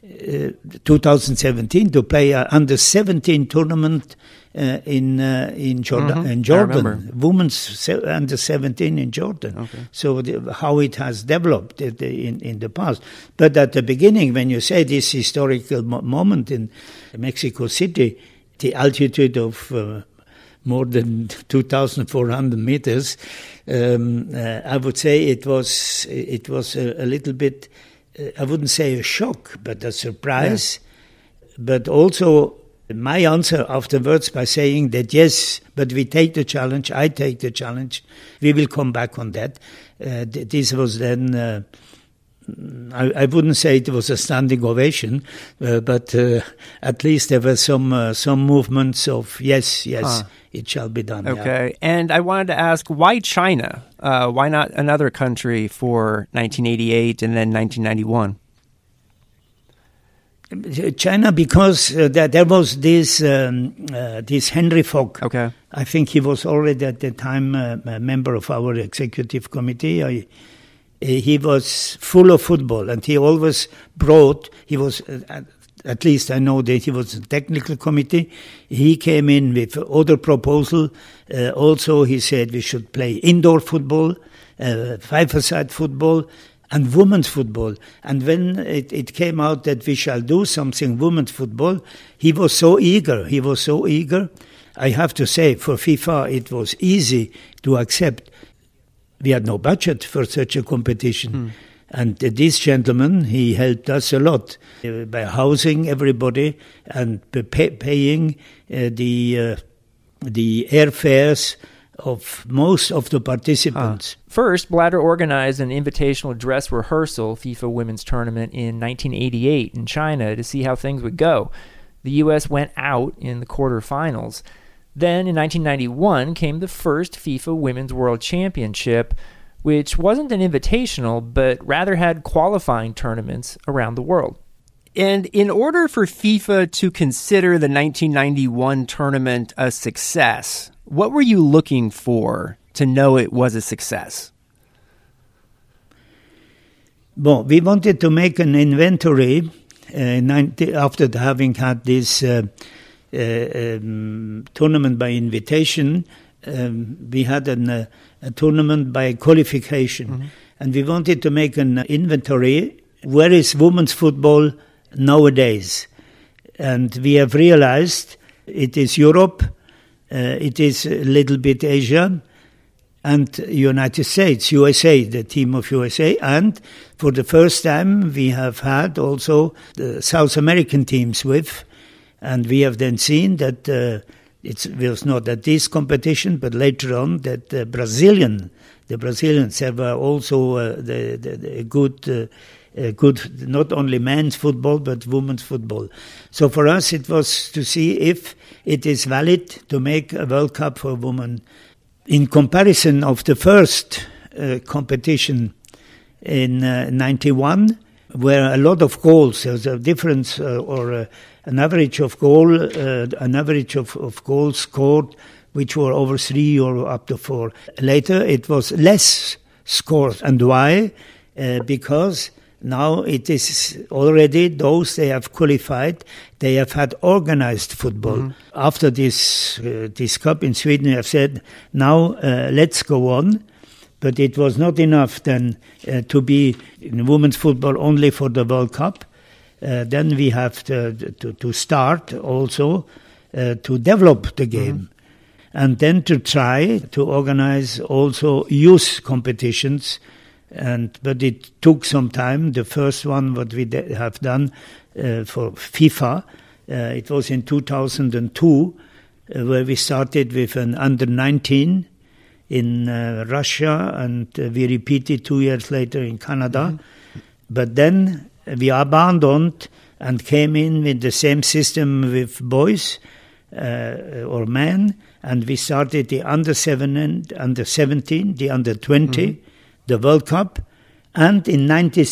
2017 to play under 17 tournament in Jordan, women's under 17 in Jordan. Okay. So how it has developed in the past. But at the beginning, when you say this historical moment in Mexico City, the altitude of more than 2,400 meters, I would say it was a little bit. I wouldn't say a shock, but a surprise. Yeah. But also my answer afterwards by saying that, yes, but we take the challenge, I take the challenge, we will come back on that. This was then I wouldn't say it was a standing ovation, but at least there were some movements of yes, it shall be done. Okay, yeah. And I wanted to ask, why China? Why not another country for 1988 and then 1991? China, because there was this Henry Fogg. Okay. I think he was already at the time a member of our executive committee. He was full of football, and he always brought, he was, at least I know that he was a technical committee. He came in with other proposal. Also, he said we should play indoor football, five-a-side football, and women's football. And when it came out that we shall do something women's football, he was so eager. I have to say, for FIFA, it was easy to accept. We had no budget for such a competition. And this gentleman, he helped us a lot by housing everybody and paying the airfares of most of the participants. First, Blatter organized an invitational dress rehearsal FIFA Women's Tournament in 1988 in China to see how things would go. The U.S. went out in the quarterfinals. Then, in 1991, came the first FIFA Women's World Championship, which wasn't an invitational, but rather had qualifying tournaments around the world. And in order for FIFA to consider the 1991 tournament a success, what were you looking for to know it was a success? Well, we wanted to make an inventory after having had this tournament by invitation. We had a tournament by qualification. And we wanted to make an inventory. Where is women's football nowadays? And we have realized it is Europe, it is a little bit Asia, and United States, USA, the team of USA. And for the first time, we have had also the South American teams with. And we have then seen that it was not at this competition, but later on that the Brazilians were also the good, not only men's football, but women's football. So for us, it was to see if it is valid to make a World Cup for women. In comparison of the first competition in 91, where a lot of goals, there was a difference an average of goals scored, which were over 3 or up to 4. Later, it was less scored. And why? Because now it is already those they have qualified. They have had organized football. After this cup in Sweden, they have said, now let's go on. But it was not enough then to be in women's football only for the World Cup. Then we have to start also to develop the game. And then to try to organize also youth competitions. But it took some time. The first one, what we have done for FIFA, it was in 2002, where we started with an under-19 in Russia, and we repeated 2 years later in Canada. But then we abandoned and came in with the same system with boys or men, and we started the under-7 and under-17, the under-20, the World Cup, and in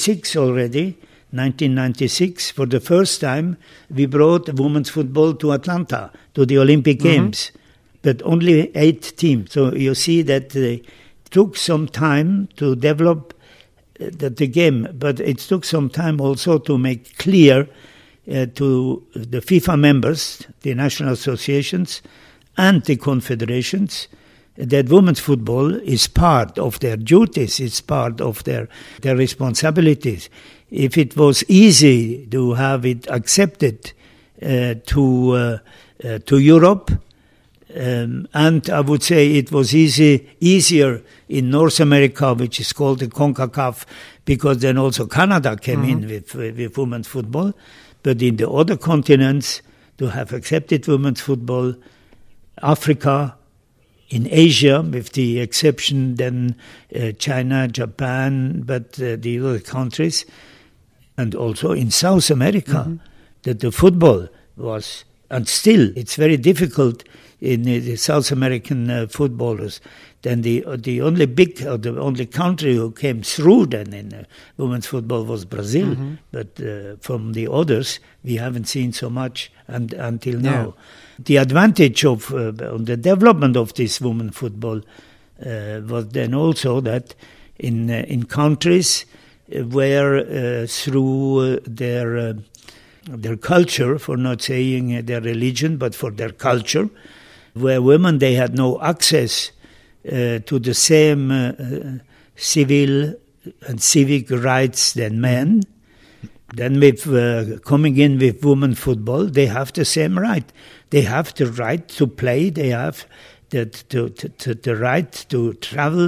1996, for the first time, we brought women's football to Atlanta, to the Olympic Games, but only 8 teams. So you see that it took some time to develop the game, but it took some time also to make clear to the FIFA members, the national associations, and the confederations that women's football is part of their duties, it's part of their responsibilities. If it was easy to have it accepted to Europe, and I would say it was easier in North America, which is called the CONCACAF, because then also Canada came in with women's football. But in the other continents, to have accepted women's football, Africa, in Asia, with the exception then China, Japan, but the other countries, and also in South America, that the football was, and still it's very difficult in the South American footballers. Then the only the only country who came through then in women's football was Brazil. But from the others, we haven't seen so much until now. The advantage of the development of this women's football was then also that in countries where through their culture, for not saying their religion, but for their culture, where women, they had no access to the same civil and civic rights than men. Then with coming in with women football, they have the same right. They have the right to play. They have the right to travel,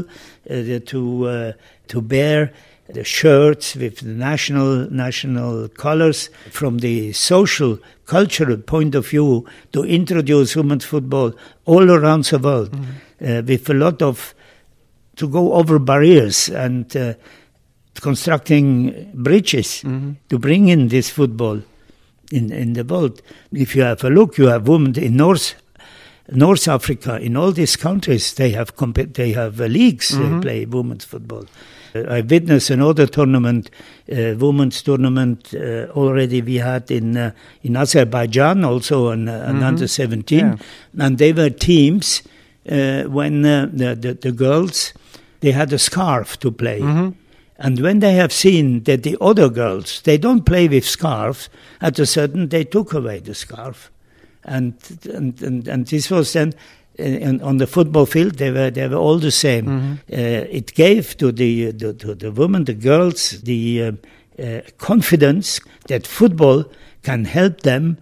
to bear the shirts with the national colors. From the social, cultural point of view, to introduce women's football all around the world, with a lot of, to go over barriers and constructing bridges to bring in this football in the world. If you have a look, you have women in North Africa, in all these countries, they have leagues, they play women's football. I witnessed another tournament, women's tournament, already we had in Azerbaijan, also an under 17, and they were teams when the girls, they had a scarf to play. And when they have seen that the other girls, they don't play with scarves, at a certain they took away the scarf. And this was then on the football field. They were all the same. It gave to the women, the girls, the confidence that football can help them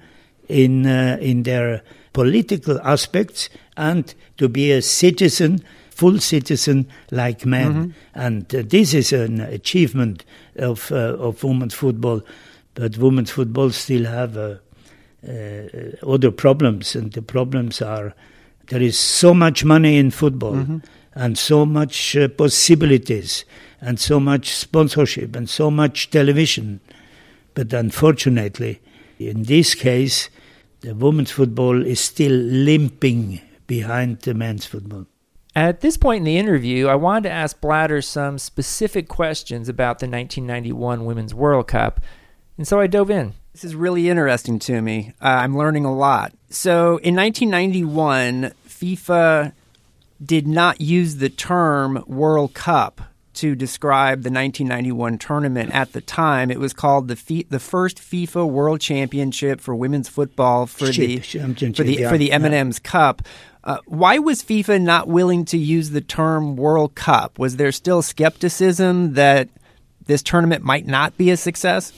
in their political aspects and to be a citizen, full citizen like men. And this is an achievement of women's football. But women's football still have other problems, and the problems are there is so much money in football and so much possibilities and so much sponsorship and so much television. But unfortunately, in this case, the women's football is still limping behind the men's football. At this point in the interview, I wanted to ask Blatter some specific questions about the 1991 Women's World Cup, and so I dove in. This is really interesting to me. I'm learning a lot. So in 1991, FIFA did not use the term World Cup to describe the 1991 tournament at the time. It was called the first FIFA World Championship for women's football for the M&M's Cup. Why was FIFA not willing to use the term World Cup? Was there still skepticism that this tournament might not be a success?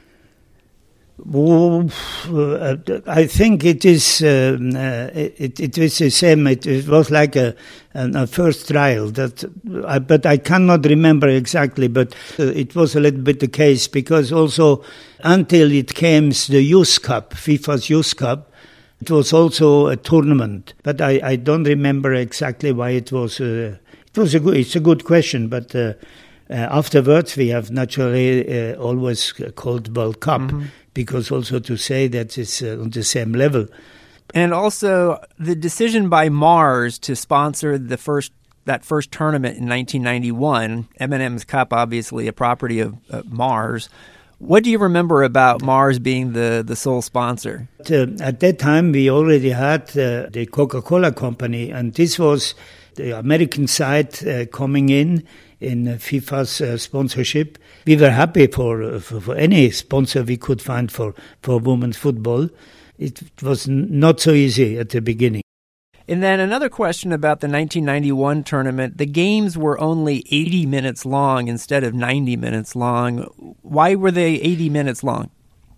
I think it is. It was the same. It was like a first trial. But I cannot remember exactly. But it was a little bit the case because also until it came the Youth Cup, FIFA's Youth Cup, it was also a tournament. But I don't remember exactly why it was. It's a good question, but. Afterwards, we have naturally always called World Cup because also to say that it's on the same level. And also the decision by Mars to sponsor that first tournament in 1991, M&M's Cup, obviously a property of Mars. What do you remember about Mars being the sole sponsor? At that time, we already had the Coca-Cola company, and this was the American side coming in FIFA's sponsorship. We were happy for any sponsor we could find for women's football. It was not so easy at the beginning. And then another question about the 1991 tournament. The games were only 80 minutes long instead of 90 minutes long. Why were they 80 minutes long?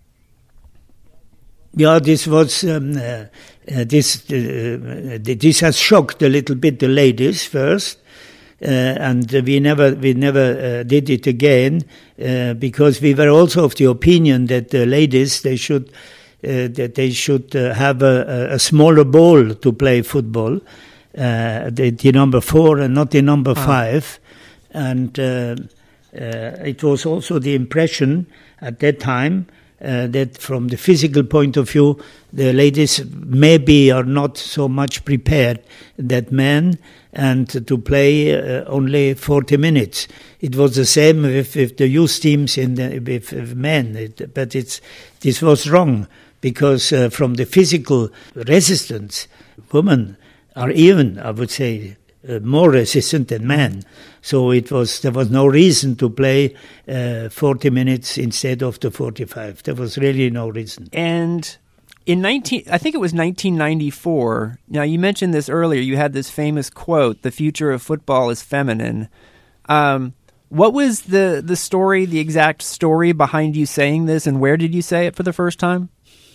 Yeah, this was this has shocked a little bit the ladies first. And we never did it again because we were also of the opinion that the ladies they should have a smaller ball to play football, the number 4 and not the number 5. And it was also the impression at that time that from the physical point of view, the ladies maybe are not so much prepared that men, and to play only 40 minutes. It was the same with the youth teams with men, but this was wrong, because from the physical resistance, women are even, I would say, more resistant than men. So there was no reason to play 40 minutes instead of the 45. There was really no reason. And in I think it was 1994. Now, you mentioned this earlier. You had this famous quote, "The future of football is feminine." What was the story, the exact story behind you saying this, and where did you say it for the first time?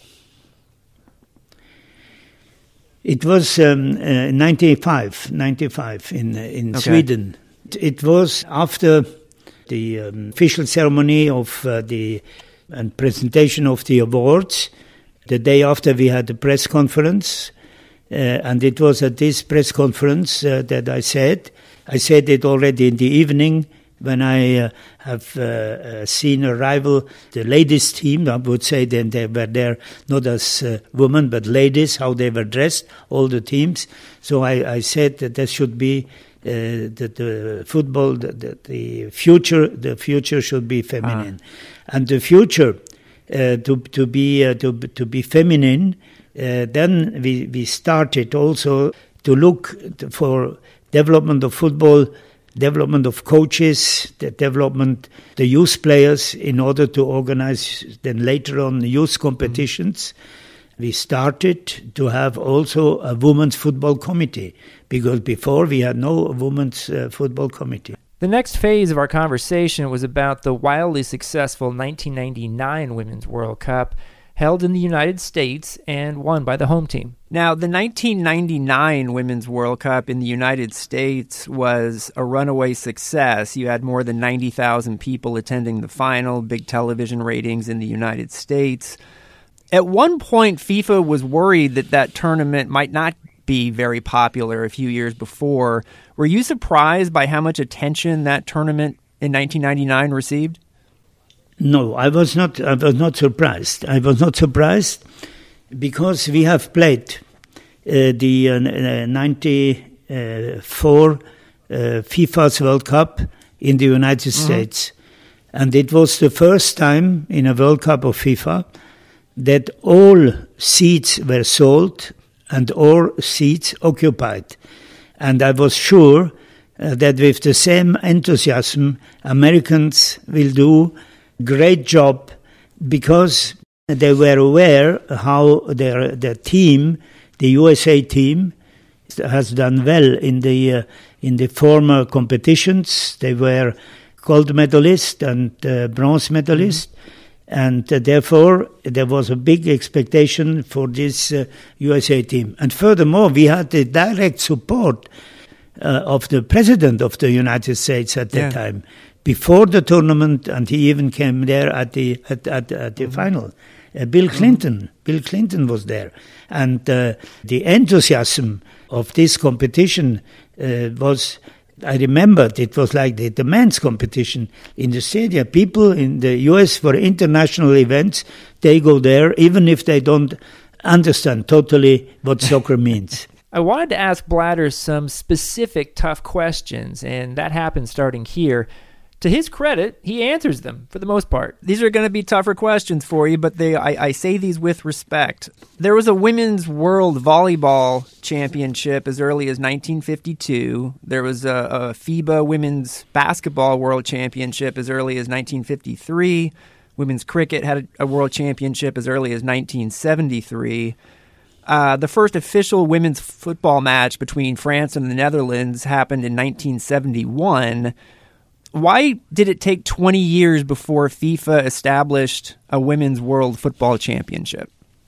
It was 95 in Sweden. It was after the official ceremony of and presentation of the awards. The day after, we had a press conference, and it was at this press conference that I said it already in the evening, when I have seen arrival the ladies' team. I would say then they were there not as women but ladies, how they were dressed, all the teams. So I said that there should be the football, the future should be feminine, and the future to be feminine. Then we started also to look for development of football, development of coaches, the youth players, in order to organize then later on youth competitions. We started to have also a women's football committee, because before we had no women's football committee. The next phase of our conversation was about the wildly successful 1999 Women's World Cup, held in the United States and won by the home team. Now, the 1999 Women's World Cup in the United States was a runaway success. You had more than 90,000 people attending the final, big television ratings in the United States. At one point, FIFA was worried that tournament might not be very popular a few years before. Were you surprised by how much attention that tournament in 1999 received? No, I was not surprised. I was not surprised because we have played the 94 FIFA's World Cup in the United States. And it was the first time in a World Cup of FIFA that all seats were sold and all seats occupied. And I was sure that with the same enthusiasm, Americans will do great job, because they were aware how their team, the USA team, has done well in the former competitions. They were gold medalist and bronze medalist, and therefore there was a big expectation for this USA team. And furthermore, we had the direct support of the President of the United States at that time, before the tournament, and he even came there at the final. Bill Clinton was there, and the enthusiasm of this competition was. I remembered it was like the men's competition in the stadium. People in the US for international events, they go there even if they don't understand totally what soccer means. I wanted to ask Blatter some specific tough questions, and that happened starting here. To his credit, he answers them for the most part. These are going to be tougher questions for you, but I say these with respect. There was a Women's World Volleyball Championship as early as 1952. There was a FIBA Women's Basketball World Championship as early as 1953. Women's Cricket had a World Championship as early as 1973. The first official women's football match between France and the Netherlands happened in 1971. Why did it take 20 years before FIFA established a Women's World Football Championship?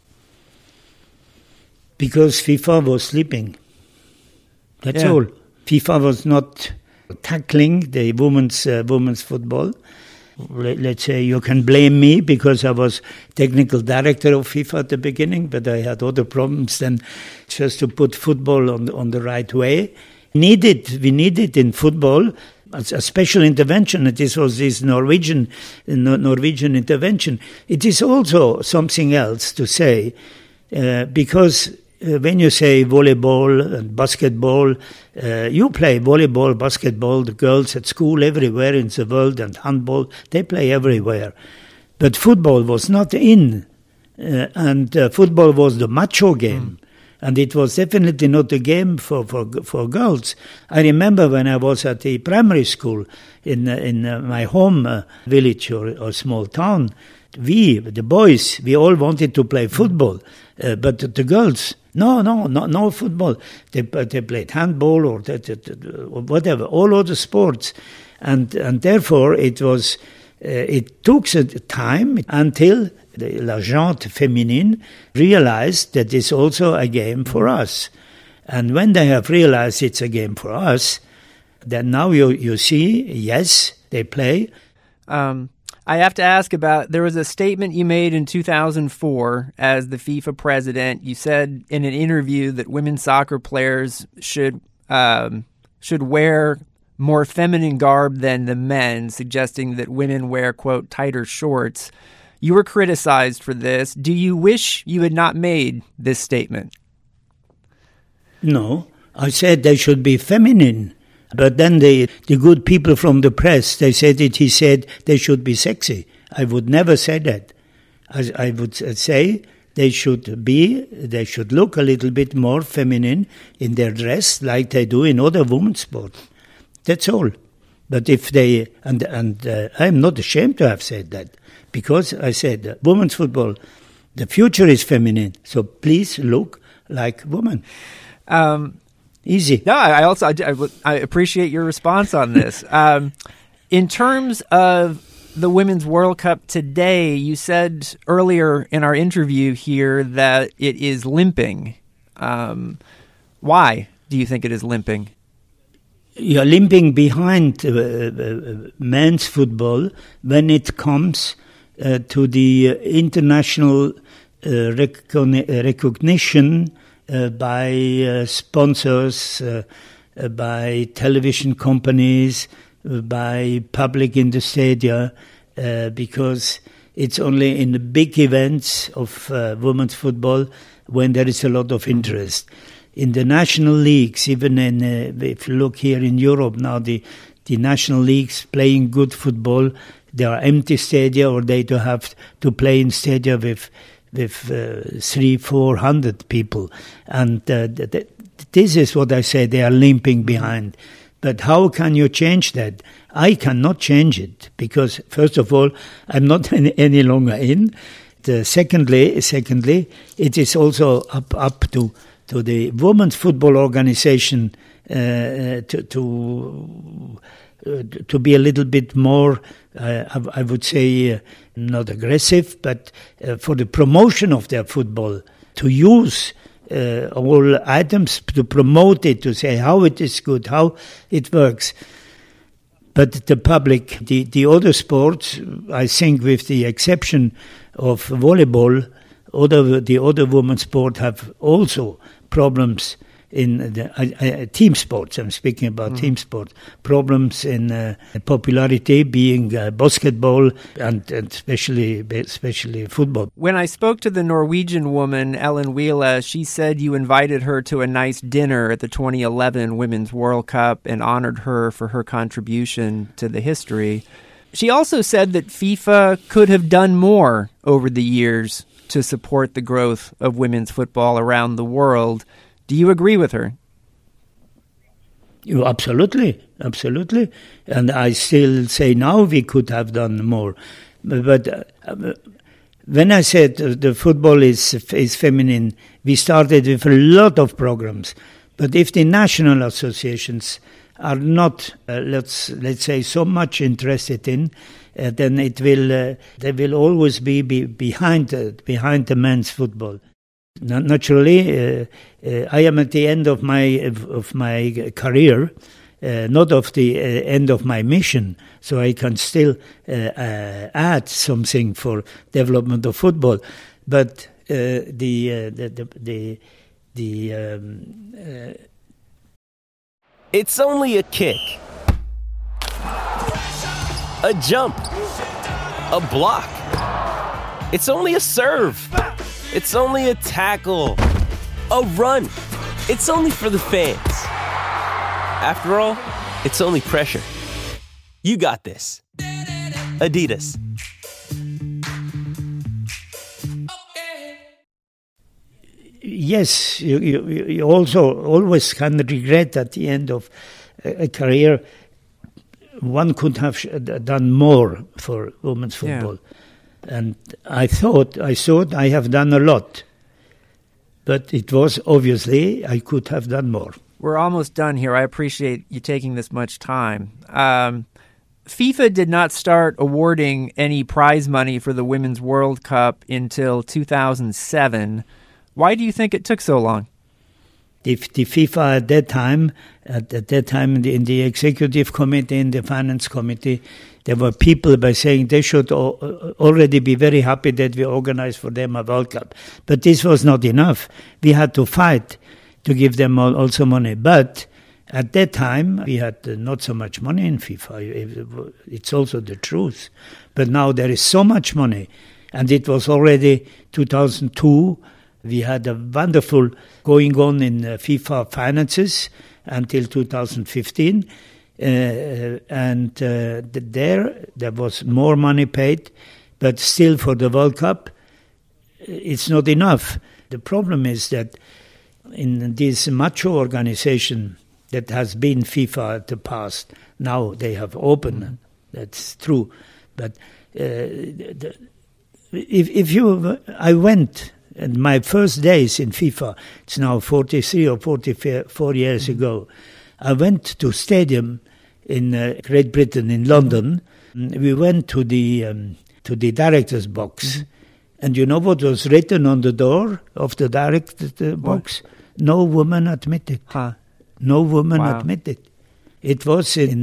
Because FIFA was sleeping. That's all. FIFA was not tackling the women's football. let's say you can blame me because I was technical director of FIFA at the beginning, but I had other problems than just to put football on the right way. We needed in football a special intervention. This was this Norwegian intervention. It is also something else to say, because when you say volleyball and basketball, you play volleyball, basketball, the girls at school everywhere in the world, and handball, they play everywhere. But football was not in, and football was the macho game. And it was definitely not a game for girls. I remember when I was at the primary school in my home village or small town, we, the boys, we all wanted to play football. But the girls, no football. They played handball or whatever, all other sports. And therefore it took time until la gente féminine realized that it's also a game for us. And when they have realized it's a game for us, then now you see, yes, they play. I have to ask about, there was a statement you made in 2004 as the FIFA president. You said in an interview that women's soccer players should wear more feminine garb than the men, suggesting that women wear, quote, tighter shorts. You were criticized for this. Do you wish you had not made this statement? No, I said they should be feminine. But then the good people from the press, they said it. He said they should be sexy. I would never say that. I would say they should look a little bit more feminine in their dress, like they do in other women's sports. That's all. But if they and I'm not ashamed to have said that, because I said women's football, the future is feminine. So please look like women. Easy. No, I appreciate your response on this. In terms of the Women's World Cup today, you said earlier in our interview here that it is limping. Why do you think it is limping? You're limping behind men's football when it comes to the international recognition by sponsors, by television companies, by public in the stadia, because it's only in the big events of women's football when there is a lot of interest. In the national leagues, even if you look here in Europe now, the national leagues playing good football, there are empty stadia, or they have to play in stadia with 300-400 people. And this is what I say, they are limping behind. But how can you change that? I cannot change it, because first of all, I'm not any longer in. Secondly, it is also up to the Women's Football Organization to be a little bit more, I would say, not aggressive, but for the promotion of their football, to use all items to promote it, to say how it is good, how it works. But the public, the other sports, I think with the exception of volleyball, the other women's sport have also problems in the team sports. I'm speaking about team sports. Problems in popularity, being basketball and especially football. When I spoke to the Norwegian woman, Ellen Wiele, she said you invited her to a nice dinner at the 2011 Women's World Cup and honored her for her contribution to the history. She also said that FIFA could have done more over the years to support the growth of women's football around the world. Do you agree with her? Absolutely. And I still say now we could have done more. But when I said the football is feminine, we started with a lot of programs. But if the national associations are not, let's say, so much interested in, then they will always be behind the men's football. Naturally, I am at the end of my career, not of the end of my mission, so I can still add something for development of football. But It's only a kick, a jump, a block. It's only a serve. It's only a tackle, a run. It's only for the fans. After all, it's only pressure. You got this. Adidas. Yes, you also always can regret at the end of a career. One could have done more for women's football. Yeah. And I thought I have done a lot. But it was obviously I could have done more. We're almost done here. I appreciate you taking this much time. FIFA did not start awarding any prize money for the Women's World Cup until 2007. Why do you think it took so long? The FIFA at that time in the executive committee, in the finance committee, there were people by saying they should already be very happy that we organized for them a World Cup. But this was not enough. We had to fight to give them also money. But at that time, we had not so much money in FIFA. It's also the truth. But now there is so much money. And it was already 2002. We had a wonderful going on in FIFA finances until 2015. There was more money paid, but still for the World Cup, it's not enough. The problem is that in this macho organization that has been FIFA at the past, now they have opened. That's true. But I went. And my first days in FIFA, it's now 43 or 44 years ago, I went to stadium in Great Britain, in London. We went to the director's box. And you know what was written on the door of the director's box? No woman admitted. No woman admitted. It was in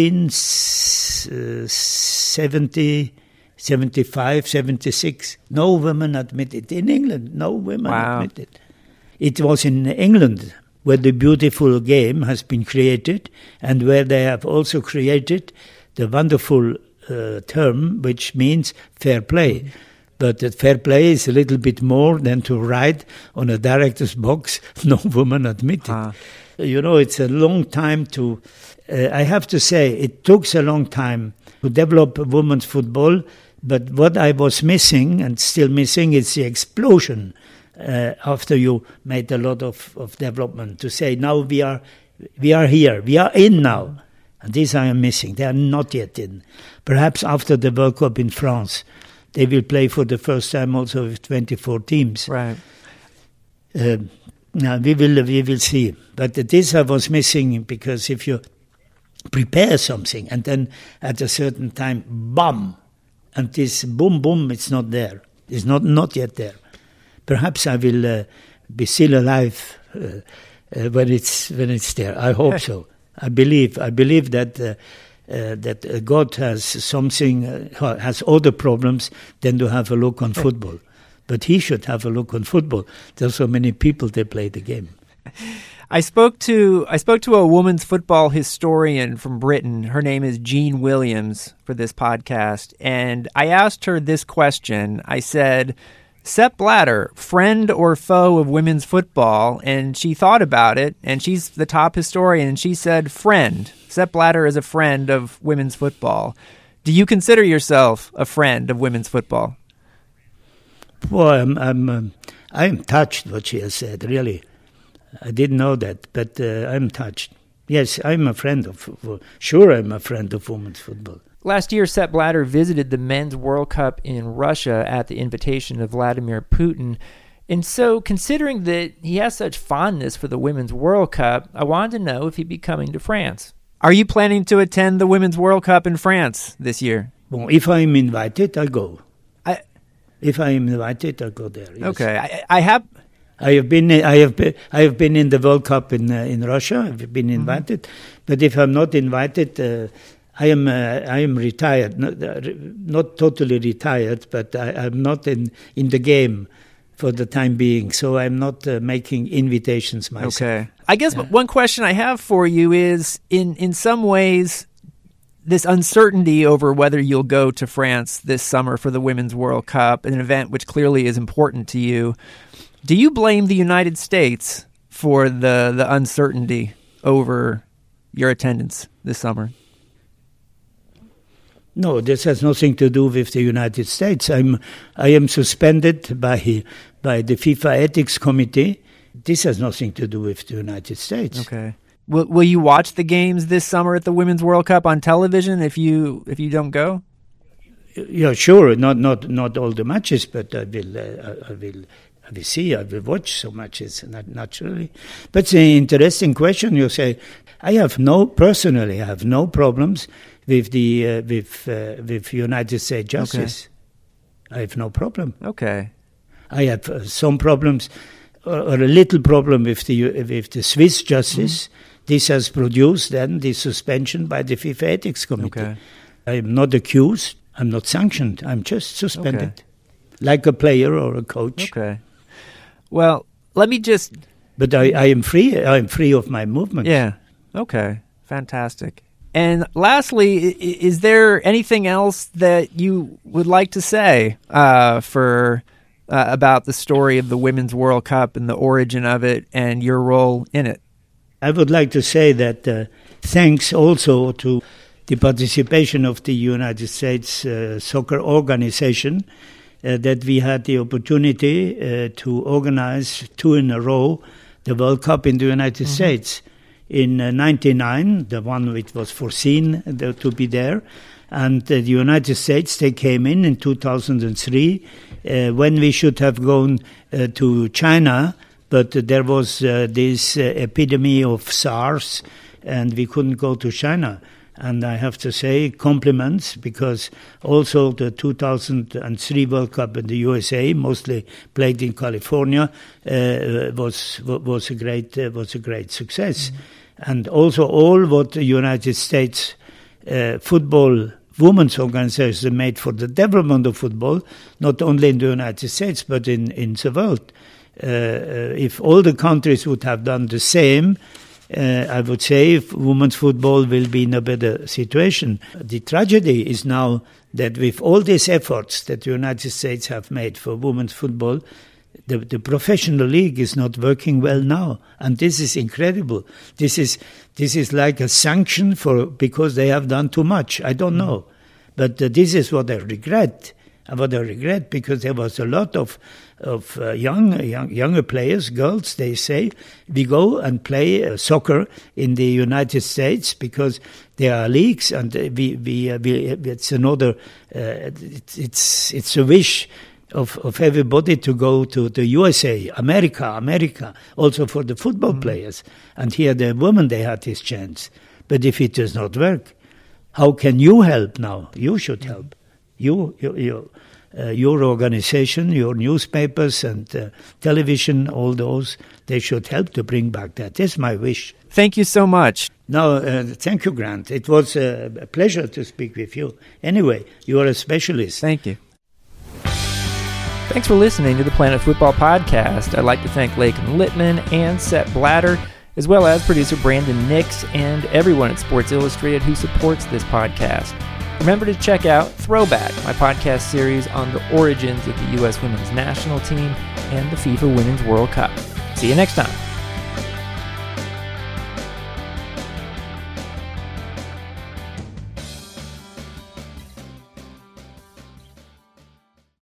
1970. 75, 76, no women admitted. In England, no women admitted. It was in England where the beautiful game has been created and where they have also created the wonderful term which means fair play. But that fair play is a little bit more than to write on a director's box, no woman admitted. You know, it's a long time to... I have to say, it took a long time to develop women's football. But what I was missing, and still missing, is the explosion after you made a lot of development. To say, now we are here, we are in now. And this I am missing. They are not yet in. Perhaps after the World Cup in France, they will play for the first time also with 24 teams. Right. Now we will see. But this I was missing, because if you prepare something and then at a certain time, bam, and this boom, boom, it's not there. It's not yet there. Perhaps I will be still alive when it's there. I hope so. I believe that God has something, has other problems than to have a look on football. But he should have a look on football. There's so many people that play the game. I spoke to a women's football historian from Britain. Her name is Jean Williams for this podcast. And I asked her this question. I said, Sepp Blatter, friend or foe of women's football? And she thought about it, and she's the top historian, and she said, friend. Sepp Blatter is a friend of women's football. Do you consider yourself a friend of women's football? Well, I'm touched what she has said, really. I didn't know that, but I'm touched. Yes, I'm a friend of women's football. Last year, Sepp Blatter visited the Men's World Cup in Russia at the invitation of Vladimir Putin. And so, considering that he has such fondness for the Women's World Cup, I wanted to know if he'd be coming to France. Are you planning to attend the Women's World Cup in France this year? Well, if I'm invited, I go. If I am invited, I go there. Yes. Okay. I I have been in the World Cup in Russia. I've been invited, but if I'm not invited, I am retired. Not totally retired, but I'm not in the game for the time being. So I'm not making invitations myself. Okay. I guess one question I have for you is, in some ways, this uncertainty over whether you'll go to France this summer for the Women's World Cup, an event which clearly is important to you. Do you blame the United States for the uncertainty over your attendance this summer? No, this has nothing to do with the United States. I am suspended by the FIFA Ethics Committee. This has nothing to do with the United States. Okay. Will you watch the games this summer at the Women's World Cup on television if you don't go? Yeah, sure. Not all the matches, but I will see. I will watch some matches, naturally. But it's an interesting question. You say, I have no problems with the with United States justice. Okay. I have no problem. Okay. I have some problems, or a little problem with the Swiss justice. This has produced then the suspension by the FIFA Ethics Committee. Okay. I am not accused. I'm not sanctioned. I'm just suspended, like a player or a coach. Okay. Well, let me just. But I am free. I am free of my movement. Yeah. Okay. Fantastic. And lastly, is there anything else that you would like to say about the story of the Women's World Cup and the origin of it and your role in it? I would like to say that thanks also to the participation of the United States Soccer Organization, that we had the opportunity to organize 2 in a row the World Cup in the United States. In 1999, the one which was foreseen to be there, and the United States, they came in 2003, when we should have gone to China, but there was this epidemic of SARS, and we couldn't go to China. And I have to say compliments, because also the 2003 World Cup in the USA, mostly played in California, was a great success. And also all what the United States football women's organizations made for the development of football, not only in the United States but in the world. If all the countries would have done the same, I would say women's football will be in a better situation. The tragedy is now that with all these efforts that the United States have made for women's football, the professional league is not working well now, and this is incredible. This is like a sanction because they have done too much. I don't know, but this is what I regret. Because there was a lot of younger players, girls. They say we go and play soccer in the United States because there are leagues, and we it's another. It's a wish of everybody to go to the USA, America, also for the football players. And here the women, they had this chance. But if it does not work, how can you help now? You should help. Your organization, your newspapers and television, all those, they should help to bring back that. That's my wish. Thank you so much. No, thank you, Grant. It was a pleasure to speak with you. Anyway, you are a specialist. Thank you. Thanks for listening to the Planet Football Podcast. I'd like to thank Laken Littman and Sepp Blatter, as well as producer Brandon Nix and everyone at Sports Illustrated who supports this podcast. Remember to check out Throwback, my podcast series on the origins of the U.S. women's national team and the FIFA Women's World Cup. See you next time.